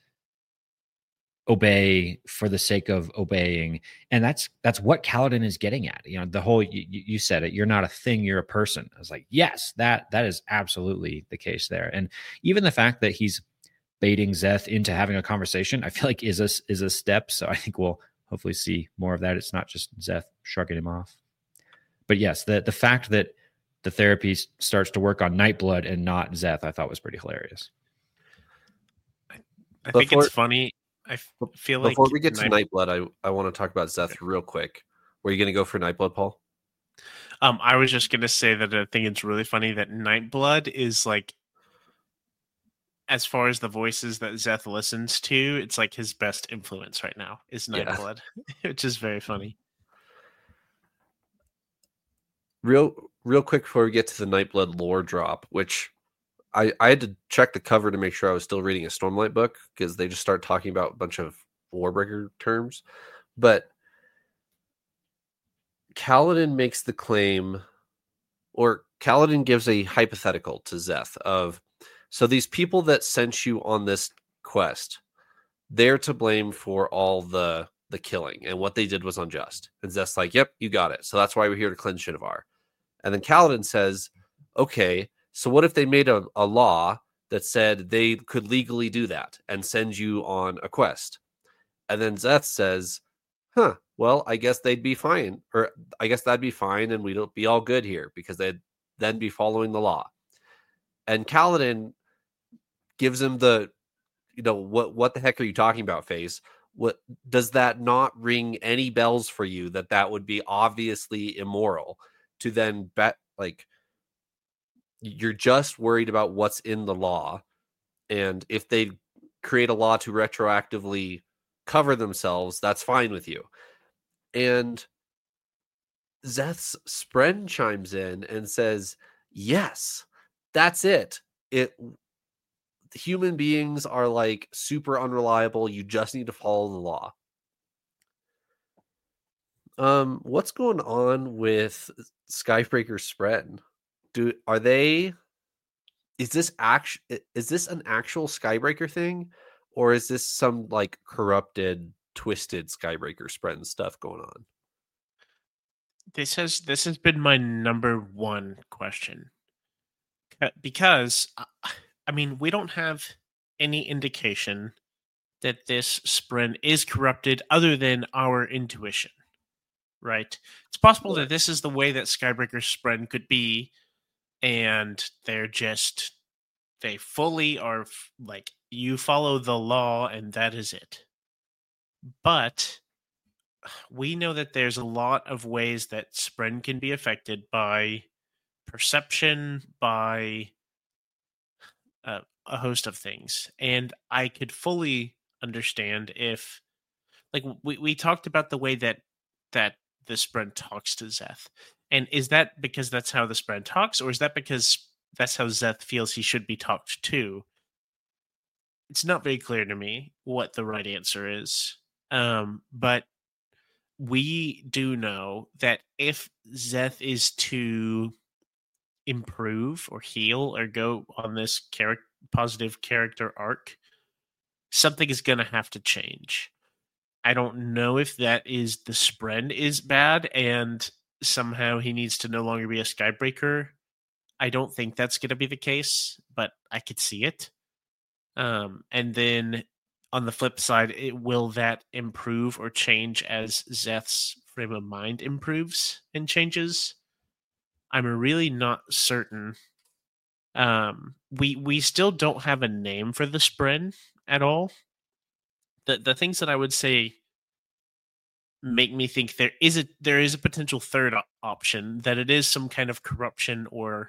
obey for the sake of obeying. And that's what Kaladin is getting at. You know, the whole, you said it, you're not a thing, you're a person. I was like, yes, that is absolutely the case there. And even the fact that he's baiting Szeth into having a conversation, I feel like is a step. So I think we'll hopefully see more of that. It's not just Szeth shrugging him off. But yes, the fact that the therapy starts to work on Nightblood and not Szeth, I thought was pretty hilarious. I think it's funny. I feel like before we get to Nightblood, I want to talk about Szeth real quick. Were you going to go for Nightblood, Paul? I was just going to say that I think it's really funny that Nightblood is like, as far as the voices that Szeth listens to, it's like his best influence right now is Nightblood, which is very funny. Real quick before we get to the Nightblood lore drop, which I had to check the cover to make sure I was still reading a Stormlight book because they just start talking about a bunch of Warbreaker terms. But Kaladin makes the claim, or Kaladin gives a hypothetical to Szeth of, so these people that sent you on this quest, they're to blame for all the killing, and what they did was unjust. And Szeth's like, yep, you got it. So that's why we're here to cleanse Shinovar. And then Kaladin says, okay, so what if they made a law that said they could legally do that and send you on a quest? And then Szeth says, well, I guess they'd be fine. Or I guess that'd be fine and we'd be all good here because they'd then be following the law. And Kaladin gives him the, what the heck are you talking about face? What does that not ring any bells for you that would be obviously immoral to then bet, like, you're just worried about what's in the law. And if they create a law to retroactively cover themselves, that's fine with you. And Szeth's Spren chimes in and says, yes, that's it. Human beings are like super unreliable. You just need to follow the law. What's going on with Skybreaker Spren? Is this an actual Skybreaker thing, or is this some like corrupted, twisted Skybreaker Spren stuff going on? This has been my number one question, because I mean, we don't have any indication that this Spren is corrupted other than our intuition, right? It's possible that this is the way that Skybreaker Spren could be, and they fully are like, you follow the law and that is it. But we know that there's a lot of ways that Spren can be affected by perception, by a host of things. And I could fully understand if, like, we talked about the way that the Spren talks to Szeth. And is that because that's how the Spren talks, or is that because that's how Szeth feels he should be talked to? It's not very clear to me what the right answer is. But we do know that if Szeth is to improve or heal or go on this positive character arc, something is going to have to change. I don't know if that is the Spren is bad and somehow he needs to no longer be a Skybreaker. I don't think that's going to be the case, but I could see it. And then on the flip side, will that improve or change as Szeth's frame of mind improves and changes? I'm really not certain we still don't have a name for the Spren at all. The things that I would say make me think there is a potential third option, that it is some kind of corruption or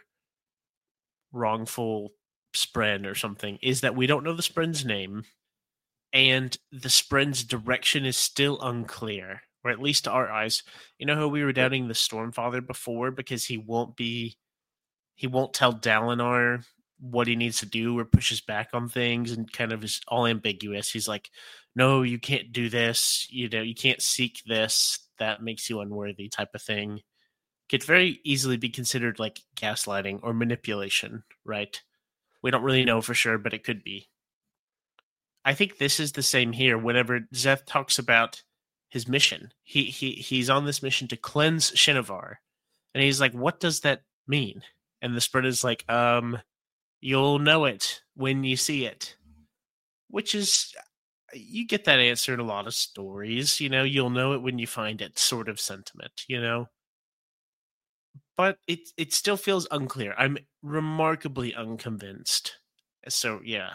wrongful Spren or something, is that we don't know the Spren's name, and the Spren's direction is still unclear, or at least to our eyes. You know how we were doubting the Stormfather before because he won't tell Dalinar what he needs to do or pushes back on things and kind of is all ambiguous. He's like, no, you can't do this. You know, you can't seek this. That makes you unworthy, type of thing. Could very easily be considered like gaslighting or manipulation, right? We don't really know for sure, but it could be. I think this is the same here. Whenever Szeth talks about his mission, he's on this mission to cleanse Shinovar. And he's like, what does that mean? And the Spren is like, you'll know it when you see it. Which is, you get that answer in a lot of stories, you know, you'll know it when you find it sort of sentiment, you know? But it still feels unclear. I'm remarkably unconvinced. So, yeah.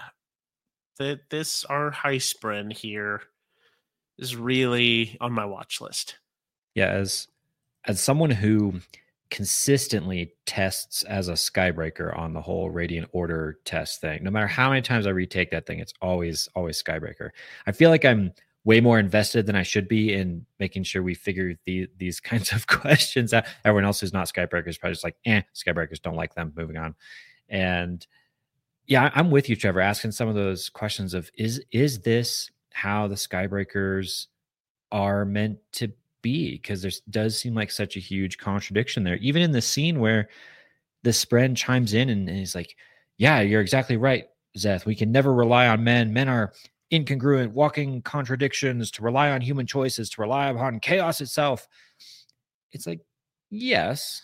Our high Spren here is really on my watch list. Yeah, as someone who consistently tests as a Skybreaker on the whole Radiant Order test thing, no matter how many times I retake that thing, it's always Skybreaker. I feel like I'm way more invested than I should be in making sure we figure these kinds of questions out. Everyone else who's not Skybreaker is probably just like, Skybreakers, don't like them, moving on. And yeah, I'm with you, Trevor, asking some of those questions of, is this how the Skybreakers are meant to be? Because there does seem like such a huge contradiction there. Even in the scene where the Spren chimes in and he's like, yeah, you're exactly right, Szeth. We can never rely on men. Men are incongruent, walking contradictions. To rely on human choices, to rely upon chaos itself. It's like, yes,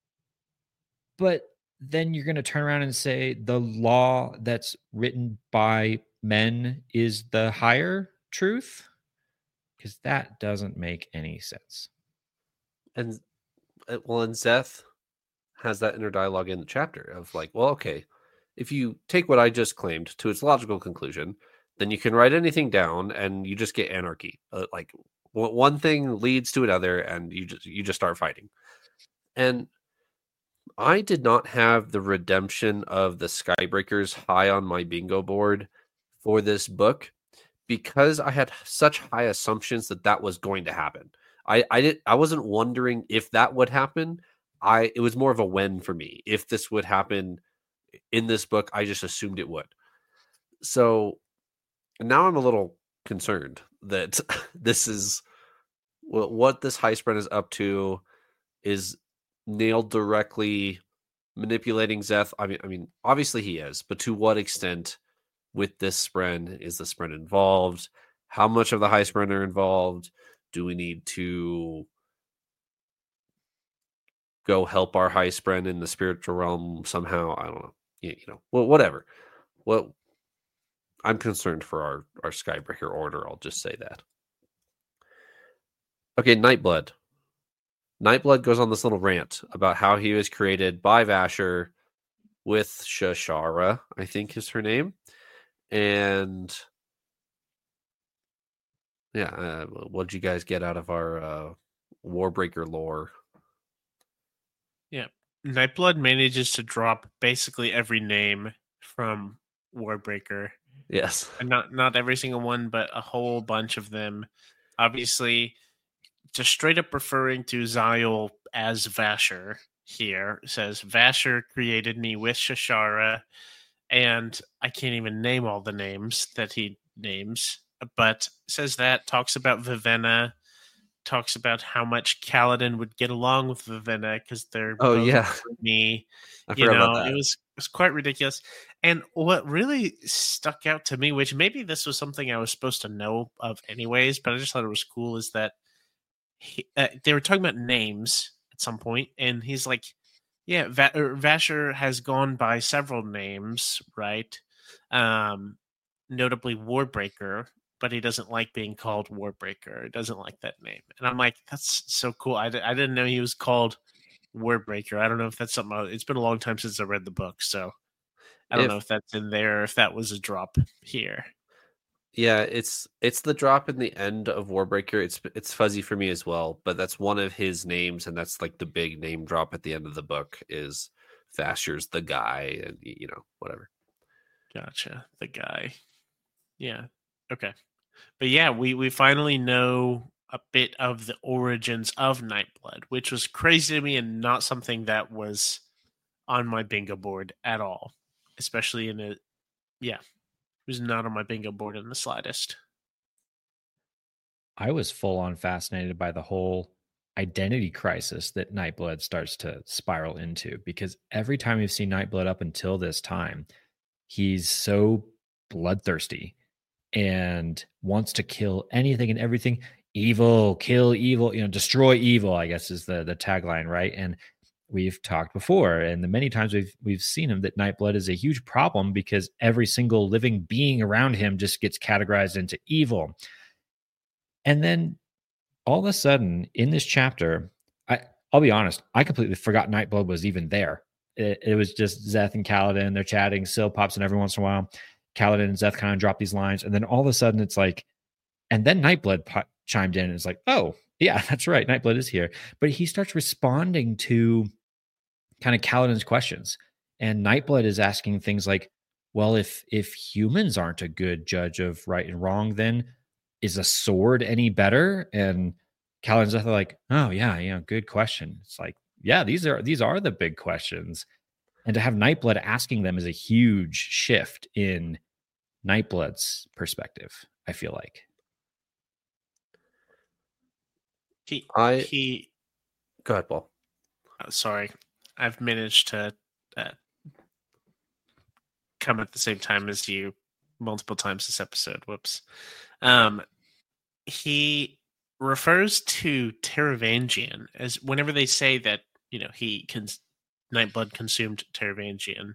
but then you're going to turn around and say the law that's written by men is the higher truth? Because that doesn't make any sense. And Szeth has that inner dialogue in the chapter of like, well, okay, if you take what I just claimed to its logical conclusion, then you can write anything down and you just get anarchy. Like one thing leads to another and you just start fighting. And I did not have the redemption of the Skybreakers high on my bingo board for this book because I had such high assumptions that was going to happen. I wasn't wondering if that would happen. It was more of a when for me. If this would happen in this book, I just assumed it would. So now I'm a little concerned that this is what this high Spren is up to is nailed directly manipulating Szeth. I mean, obviously he is, but to what extent with this Spren is the Spren involved? How much of the high Spren are involved? Do we need to go help our high Spren in the spiritual realm somehow? I don't know. You know, well, whatever. Well, I'm concerned for our Skybreaker order. I'll just say that. Okay, Nightblood. Nightblood goes on this little rant about how he was created by Vasher with Shashara, I think is her name. And yeah, what did you guys get out of our Warbreaker lore? Yeah, Nightblood manages to drop basically every name from Warbreaker. Yes. And not every single one, but a whole bunch of them. Obviously, just straight up referring to Zayul as Vasher here. It says, Vasher created me with Shashara, and I can't even name all the names that he names, but says that, talks about Vivenna, talks about how much Kaladin would get along with Vivenna because they're both me. You know, it was quite ridiculous. And what really stuck out to me, which maybe this was something I was supposed to know of anyways, but I just thought it was cool, is that they were talking about names at some point, and he's like, yeah, Vasher has gone by several names, right? Notably Warbreaker, but he doesn't like being called Warbreaker. He doesn't like that name. And I'm like, that's so cool. I didn't know he was called Warbreaker. I don't know if that's something. It's been a long time since I read the book, so. I don't know if that's in there or if that was a drop here. Yeah, it's the drop in the end of Warbreaker. It's fuzzy for me as well, but that's one of his names, and that's like the big name drop at the end of the book is Vasher's the guy, and whatever. Gotcha. The guy. Yeah. Okay. But yeah, we finally know a bit of the origins of Nightblood, which was crazy to me and not something that was on my bingo board at all. Especially it was not on my bingo board in the slightest. I was full on fascinated by the whole identity crisis that Nightblood starts to spiral into, because every time we've seen Nightblood up until this time, he's so bloodthirsty and wants to kill anything and everything. Evil, kill evil, destroy evil, I guess is the tagline, right? And we've talked before, and the many times we've seen him, that Nightblood is a huge problem because every single living being around him just gets categorized into evil. And then all of a sudden in this chapter, I'll be honest, I completely forgot Nightblood was even there. It was just Szeth and Kaladin. They're chatting. Syl pops in every once in a while. Kaladin and Szeth kind of drop these lines. And then all of a sudden it's like, and then Nightblood chimed in and it's like, oh, yeah, that's right. Nightblood is here. But he starts responding to kind of Kaladin's questions. And Nightblood is asking things like, well, if humans aren't a good judge of right and wrong, then is a sword any better? And Kaladin's like, oh yeah, good question. It's like, yeah, these are the big questions. And to have Nightblood asking them is a huge shift in Nightblood's perspective, I feel like. He Go ahead, Paul. Sorry. I've managed to come at the same time as you multiple times this episode. Whoops. He refers to Taravangian as whenever they say that, Nightblood consumed Taravangian.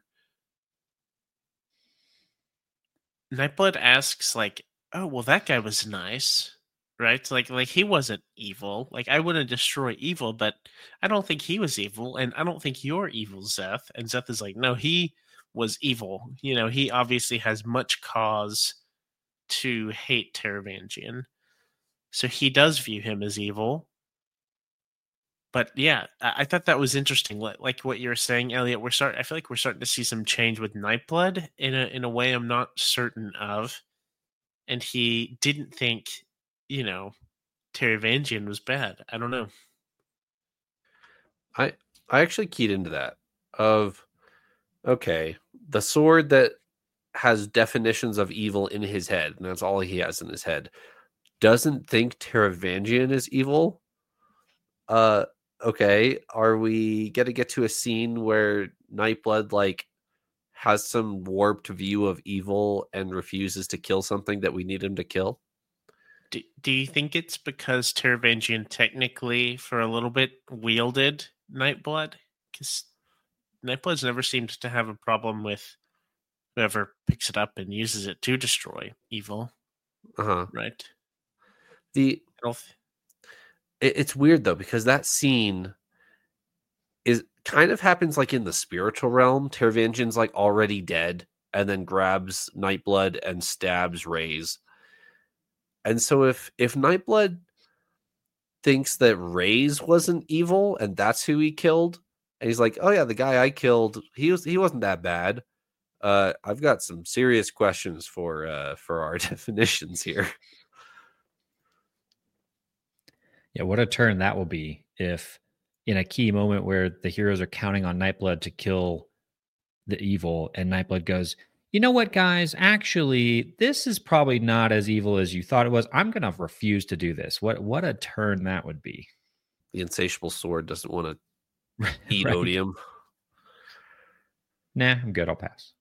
Nightblood asks like, oh, well, that guy was nice, right? Like he wasn't evil. Like, I wouldn't destroy evil, but I don't think he was evil, and I don't think you're evil, Szeth. And Szeth is like, no, he was evil. He obviously has much cause to hate Taravangian. So he does view him as evil. But yeah, I thought that was interesting. Like what you were saying, Elliot, I feel like we're starting to see some change with Nightblood in a way I'm not certain of. And he didn't think, Taravangian was bad. I don't know. I actually keyed into that of, okay, the sword that has definitions of evil in his head, and that's all he has in his head, doesn't think Taravangian is evil. Okay, are we gonna get to a scene where Nightblood has some warped view of evil and refuses to kill something that we need him to kill? Do you think it's because Taravangian technically for a little bit wielded Nightblood? Because Nightblood's never seemed to have a problem with whoever picks it up and uses it to destroy evil. Right. It's weird though, because that scene is kind of happens in the spiritual realm. Taravangian's already dead and then grabs Nightblood and stabs Raze. And so if Nightblood thinks that Raze wasn't evil and that's who he killed, and he's like, oh yeah, the guy I killed, he wasn't that bad. I've got some serious questions for our definitions here. Yeah, what a turn that will be if in a key moment where the heroes are counting on Nightblood to kill the evil, and Nightblood goes, you know what, guys, actually, this is probably not as evil as you thought it was. I'm going to refuse to do this. What a turn that would be. The insatiable sword doesn't want to eat odium. Nah, I'm good. I'll pass.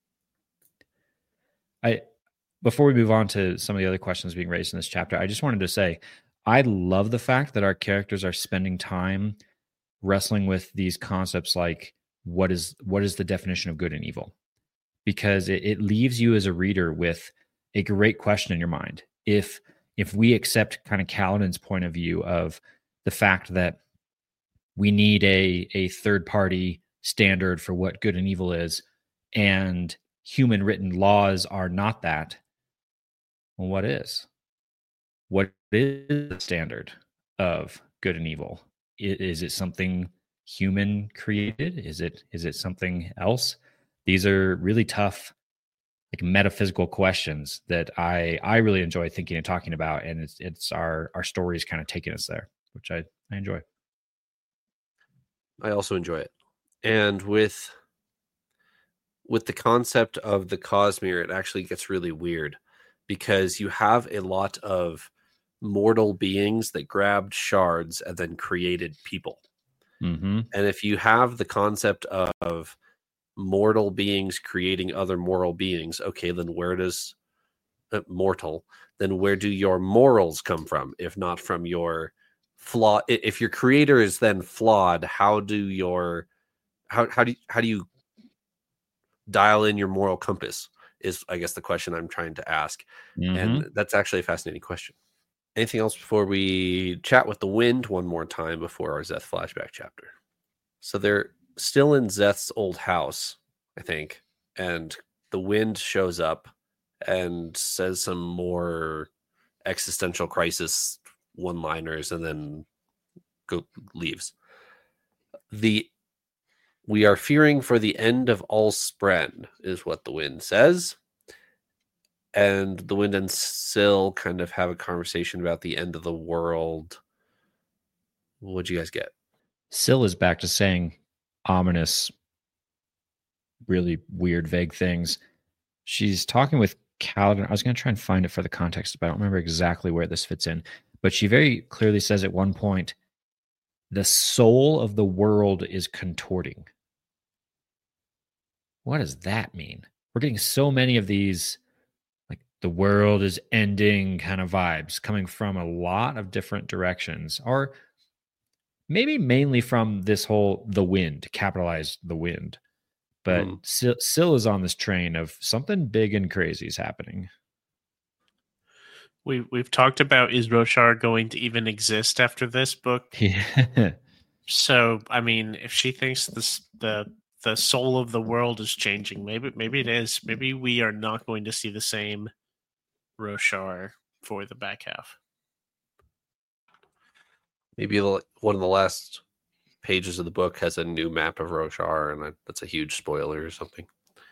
Before we move on to some of the other questions being raised in this chapter, I just wanted to say, I love the fact that our characters are spending time wrestling with these concepts like what is the definition of good and evil, because it leaves you as a reader with a great question in your mind. If we accept kind of Kaladin's point of view of the fact that we need a third party standard for what good and evil is, and human written laws are not that, well, what is? What is the standard of good and evil? Is it something human created? Is it something else? These are really tough, like metaphysical questions that I really enjoy thinking and talking about, and it's our stories kind of taking us there, which I enjoy. I also enjoy it. And with the concept of the Cosmere, it actually gets really weird because you have a lot of mortal beings that grabbed shards and then created people. Mm-hmm. And if you have the concept of mortal beings creating other moral beings, okay, then where does then where do your morals come from, if not from your flaw? If your creator is then flawed, how do you dial in your moral compass is, I guess, the question I'm trying to ask. Mm-hmm. And that's actually a fascinating question. Anything else before we chat with the wind one more time before our Szeth flashback chapter? So they're still in Szeth's old house, I think, and the wind shows up and says some more existential crisis one-liners and then leaves. We are fearing for the end of all Spren, is what the wind says. And the wind and Syl kind of have a conversation about the end of the world. What'd you guys get? Syl is back to saying ominous, really weird, vague things. She's talking with Kaladin. I was going to try and find it for the context, but I don't remember exactly where this fits in. But she very clearly says at one point, the soul of the world is contorting. What does that mean? We're getting so many of these, like, the world is ending kind of vibes coming from a lot of different directions, or maybe mainly from this whole the wind, capitalize the wind. But Syl is on this train of something big and crazy is happening. We've talked about, is Roshar going to even exist after this book? Yeah. So, I mean, if she thinks the soul of the world is changing, maybe it is. Maybe we are not going to see the same Roshar for the back half. Maybe one of the last pages of the book has a new map of Roshar, and that's a huge spoiler or something.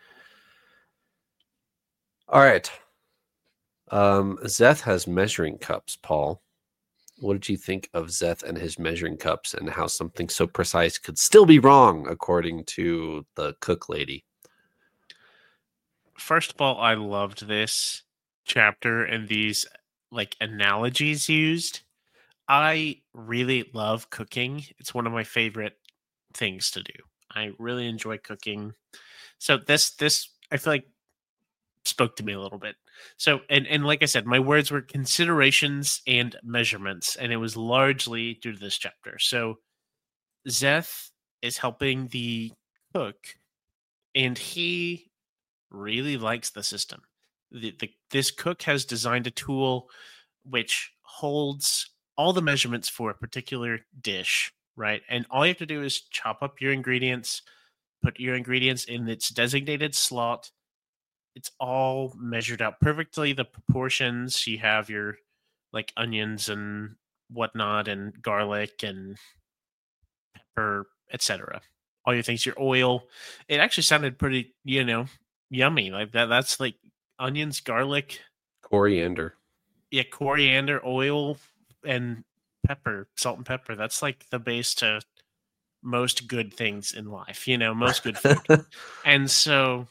All right. Szeth has measuring cups, Paul. What did you think of Szeth and his measuring cups, and how something so precise could still be wrong, according to the cook lady? First of all, I loved this chapter and these like analogies used. I really love cooking. It's one of my favorite things to do. I really enjoy cooking. So this I feel like spoke to me a little bit. So and like I said, my words were considerations and measurements, and it was largely due to this chapter. So Szeth is helping the cook, and he really likes the system. This cook has designed a tool which holds all the measurements for a particular dish, right? And all you have to do is chop up your ingredients, put your ingredients in its designated slot. It's all measured out perfectly. The proportions, you have your like onions and whatnot, and garlic and pepper, etc. All your things, your oil. It actually sounded pretty, yummy. Like that's like onions, garlic, coriander. Yeah, coriander, oil, and pepper, salt and pepper. That's like the base to most good things in life, most good food. And so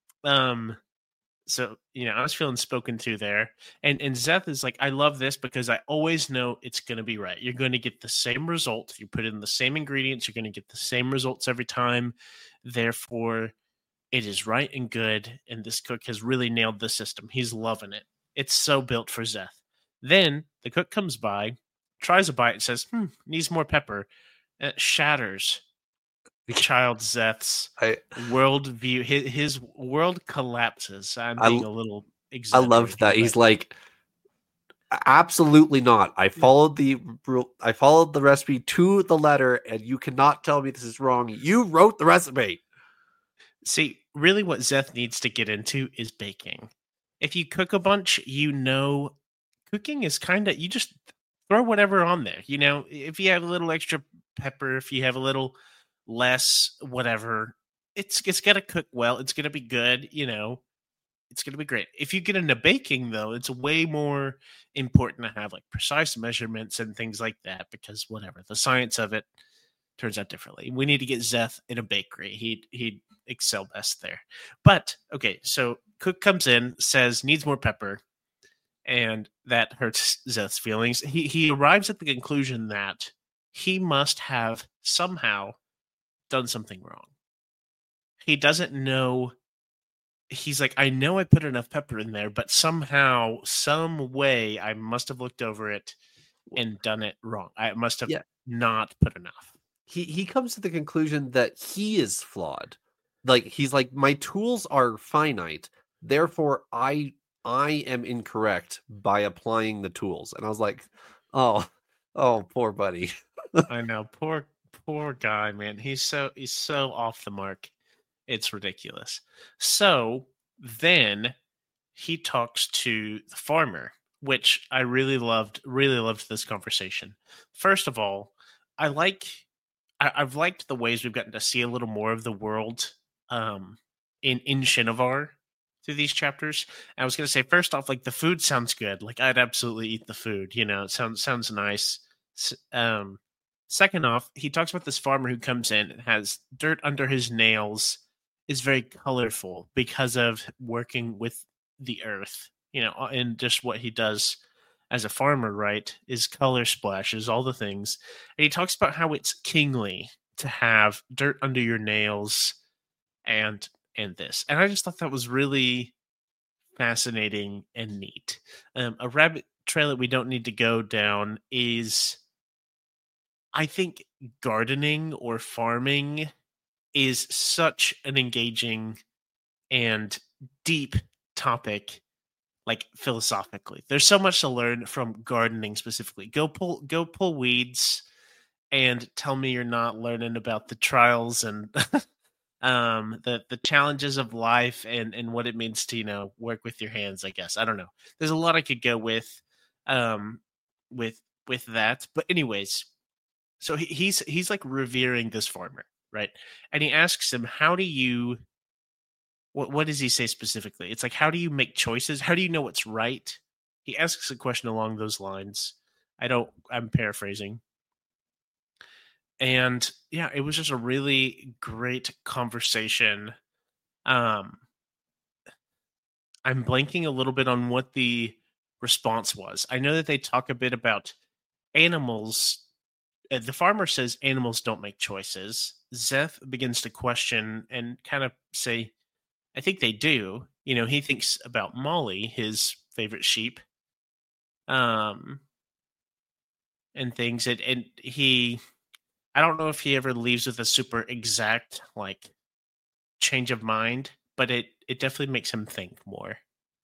I was feeling spoken to there. And Szeth is like, I love this because I always know it's going to be right. You're going to get the same result. You put in the same ingredients, you're going to get the same results every time. Therefore, it is right and good. And this cook has really nailed the system. He's loving it. It's so built for Szeth. Then the cook comes by, tries a bite, and says, needs more pepper. It shatters child Szeth's worldview. His world collapses. I'm being a little exaggerated. I love that. He's like, absolutely not. I followed the recipe to the letter, and you cannot tell me this is wrong. You wrote the recipe. See, really what Zeth needs to get into is baking. If you cook a bunch, cooking is kind of, you just throw whatever on there. If you have a little extra pepper, if you have a little less, whatever, it's gonna cook well. It's gonna be good. It's gonna be great. If you get into baking, though, it's way more important to have like precise measurements and things like that, because whatever the science of it turns out differently. We need to get Zeth in a bakery. He'd excel best there. But okay, so Cook comes in, says needs more pepper, and that hurts Zeth's feelings. He arrives at the conclusion that he must have somehow done something wrong. He doesn't know. He's like, I know I put enough pepper in there, but somehow, some way, I must have looked over it and done it wrong. I must have not put enough. He comes to the conclusion that he is flawed. Like, he's like, my tools are finite, therefore I am incorrect by applying the tools. And I was like, oh, poor buddy. I know, poor guy, man. He's so off the mark. It's ridiculous. So then he talks to the farmer, which I really loved this conversation. First of all, I've liked the ways we've gotten to see a little more of the world in Shinovar through these chapters. And I was going to say, first off, like, the food sounds good. Like, I'd absolutely eat the food. It sounds nice. Second off, he talks about this farmer who comes in and has dirt under his nails, is very colorful because of working with the earth, and just what he does as a farmer, right, is color splashes, all the things. And he talks about how it's kingly to have dirt under your nails and this. And I just thought that was really fascinating and neat. A rabbit trail that we don't need to go down is, I think, gardening or farming is such an engaging and deep topic, like, philosophically. There's so much to learn from gardening specifically. Go pull weeds and tell me you're not learning about the trials and the challenges of life and what it means to, work with your hands, I guess. I don't know. There's a lot I could go with that. But anyways, so he's like revering this farmer, right? And he asks him, how do you, what does he say specifically? It's like, how do you make choices? How do you know what's right? He asks a question along those lines. I'm paraphrasing. And yeah, it was just a really great conversation. I'm blanking a little bit on what the response was. I know that they talk a bit about animals. The farmer says animals don't make choices. Zeth begins to question and kind of say, I think they do. He thinks about Molly, his favorite sheep, and things. And he, I don't know if he ever leaves with a super exact, like, change of mind, but it definitely makes him think more.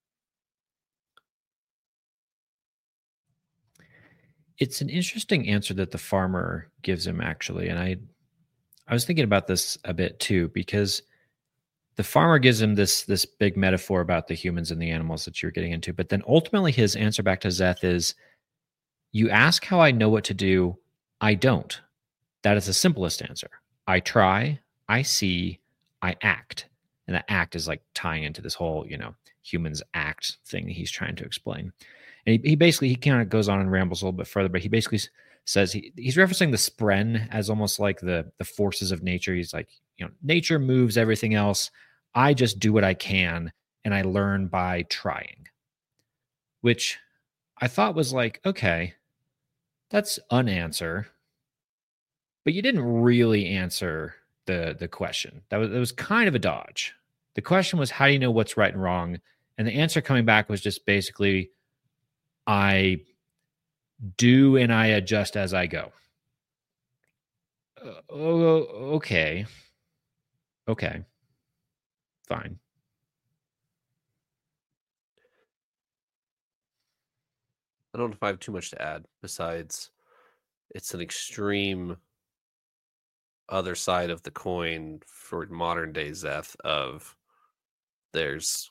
It's an interesting answer that the farmer gives him, actually. And I was thinking about this a bit too, because the farmer gives him this big metaphor about the humans and the animals that you're getting into. But then ultimately his answer back to Zeth is, you ask how I know what to do, I don't. That is the simplest answer. I try, I see, I act. And that act is like tying into this whole, humans act thing that he's trying to explain. And he kind of goes on and rambles a little bit further, but he basically says he's referencing the spren as almost like the forces of nature. He's like, nature moves everything else. I just do what I can, and I learn by trying. Which I thought was like, okay, that's an answer, but you didn't really answer the question. That was kind of a dodge. The question was, how do you know what's right and wrong? And the answer coming back was just basically, I do and I adjust as I go. Okay. Fine. I don't know if I have too much to add besides it's an extreme other side of the coin for modern day Zeth of there's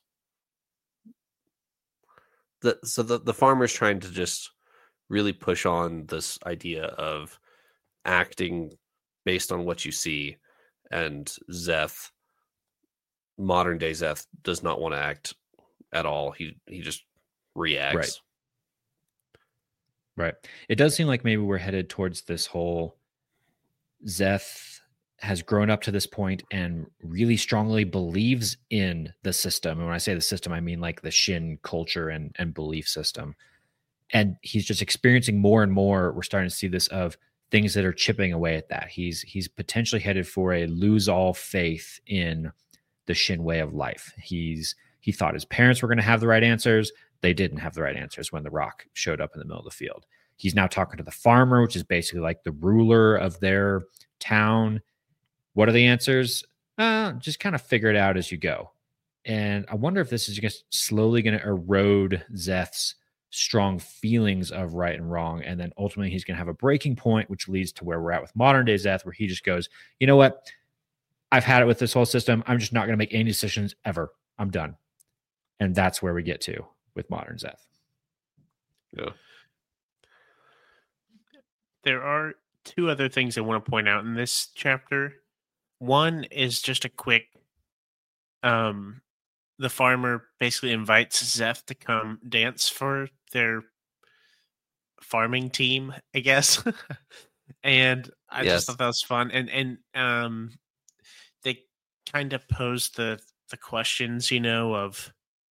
the farmer's trying to just really push on this idea of acting based on what you see, and Szeth, modern day Szeth, does not want to act at all. He just reacts. Right. It does seem like maybe we're headed towards this whole Szeth has grown up to this point and really strongly believes in the system. And when I say the system, I mean like the Shin culture and belief system. And he's just experiencing more and more. We're starting to see this of things that are chipping away at that. He's potentially headed for a lose all faith in the Shin way of life. He thought his parents were going to have the right answers. They didn't have the right answers when the rock showed up in the middle of the field. He's now talking to the farmer, which is basically like the ruler of their town. What are the answers? Just kind of figure it out as you go. And I wonder if this is just slowly going to erode Szeth's strong feelings of right and wrong. And then ultimately he's going to have a breaking point, which leads to where we're at with modern day Szeth, where he just goes, you know what? I've had it with this whole system. I'm just not going to make any decisions ever. I'm done. And that's where we get to with modern Szeth. Yeah. There are two other things I want to point out in this chapter. One is just a quick, the farmer basically invites Szeth to come dance for their farming team, I guess. And I just thought that was fun. And they kind of pose the questions, of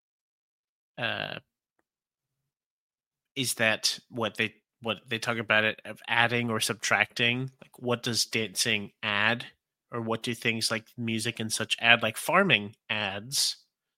is that what they talk about it of adding or subtracting? Like, what does dancing add? Or what do things like music and such add? Like farming adds.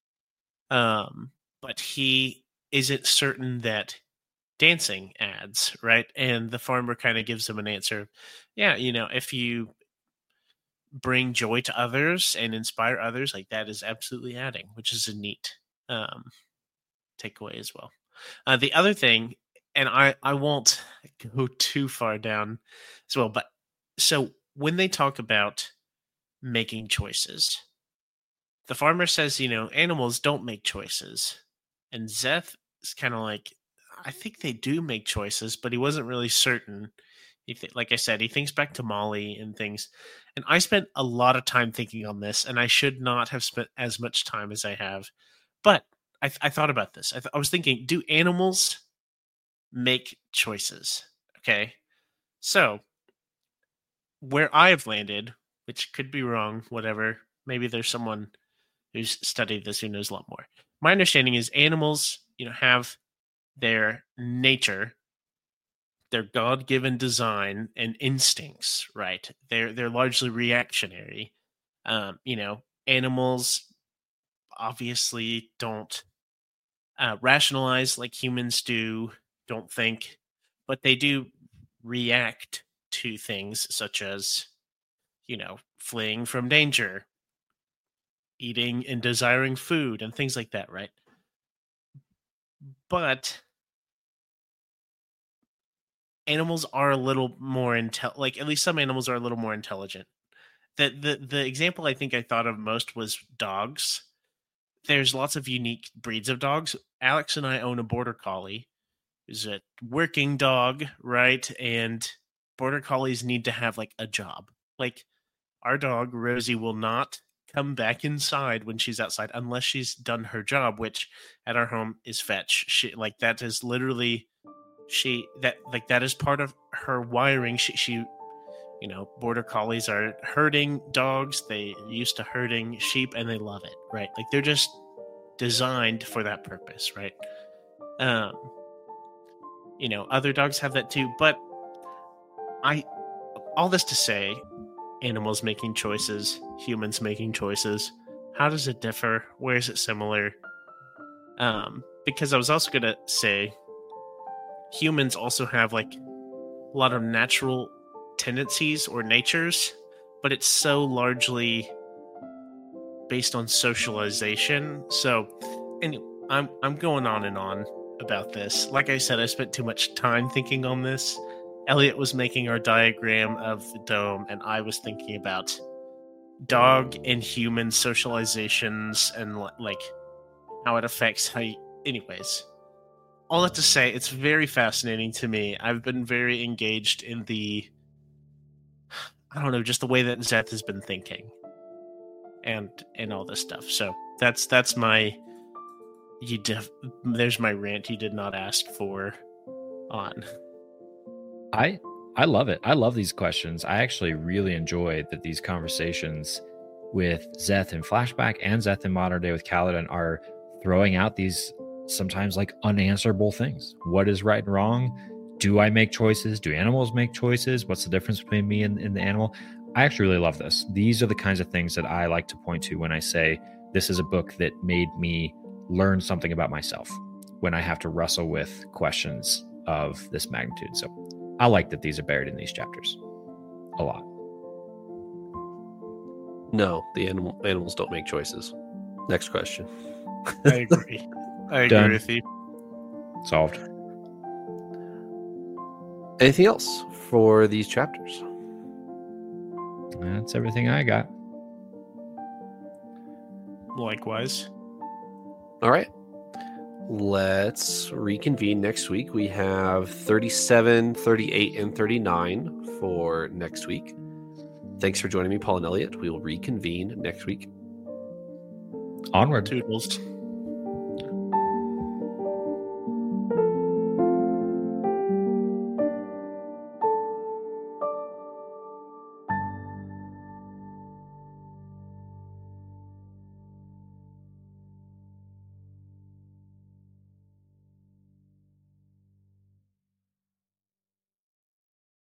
But he isn't certain that dancing adds, right? And the farmer kind of gives him an answer. Yeah, if you bring joy to others and inspire others, like that is absolutely adding, which is a neat takeaway as well. The other thing, and I won't go too far down as well, but so when they talk about making choices, the farmer says, animals don't make choices. And Szeth is kind of like, I think they do make choices, but he wasn't really certain. Like I said, he thinks back to Molly and things. And I spent a lot of time thinking on this, and I should not have spent as much time as I have. But I thought about this. I was thinking, do animals make choices? Okay. So where I've landed, which could be wrong, whatever. Maybe there's someone who's studied this who knows a lot more. My understanding is animals, have their nature, their God-given design and instincts, right? They're largely reactionary. Animals obviously don't rationalize like humans do, don't think, but they do react to things such as fleeing from danger, eating and desiring food, and things like that, right? But animals are a little more at least some animals are a little more intelligent. The example I think I thought of most was dogs. There's lots of unique breeds of dogs. Alex and I own a border collie, who's a working dog, right? And border collies need to have like a job. Like, our dog, Rosie, will not come back inside when she's outside unless she's done her job, which at our home is fetch. That is literally that is part of her wiring. She border collies are herding dogs. They used to herding sheep and they love it, right? Like, they're just designed for that purpose, right? Other dogs have that too, but all this to say, animals making choices, humans making choices. How does it differ? Where is it similar? Because I was also going to say humans also have like a lot of natural tendencies or natures, but it's so largely based on socialization. So, and I'm going on and on about this. Like I said, I spent too much time thinking on this. Elliot was making our diagram of the dome, and I was thinking about dog and human socializations and like how it affects how you, anyways, all that to say, it's very fascinating to me. I've been very engaged in the, I don't know, just the way that Zeth has been thinking and all this stuff. So that's my, there's my rant you did not ask for on. I love it. I love these questions. I actually really enjoy that these conversations with Zeth in Flashback and Zeth in Modern Day with Kaladin are throwing out these sometimes like unanswerable things. What is right and wrong? Do I make choices? Do animals make choices? What's the difference between me and the animal? I actually really love this. These are the kinds of things that I like to point to when I say this is a book that made me learn something about myself when I have to wrestle with questions of this magnitude. So I like that these are buried in these chapters a lot. No, the animals don't make choices. Next question. I agree. I agree Done. with you. Solved. Anything else for these chapters? That's everything I got. Likewise. All right. Let's reconvene next week. We have 37, 38, and 39 for next week. Thanks for joining me, Paul and Elliot. We will reconvene next week. Onward. Toodles.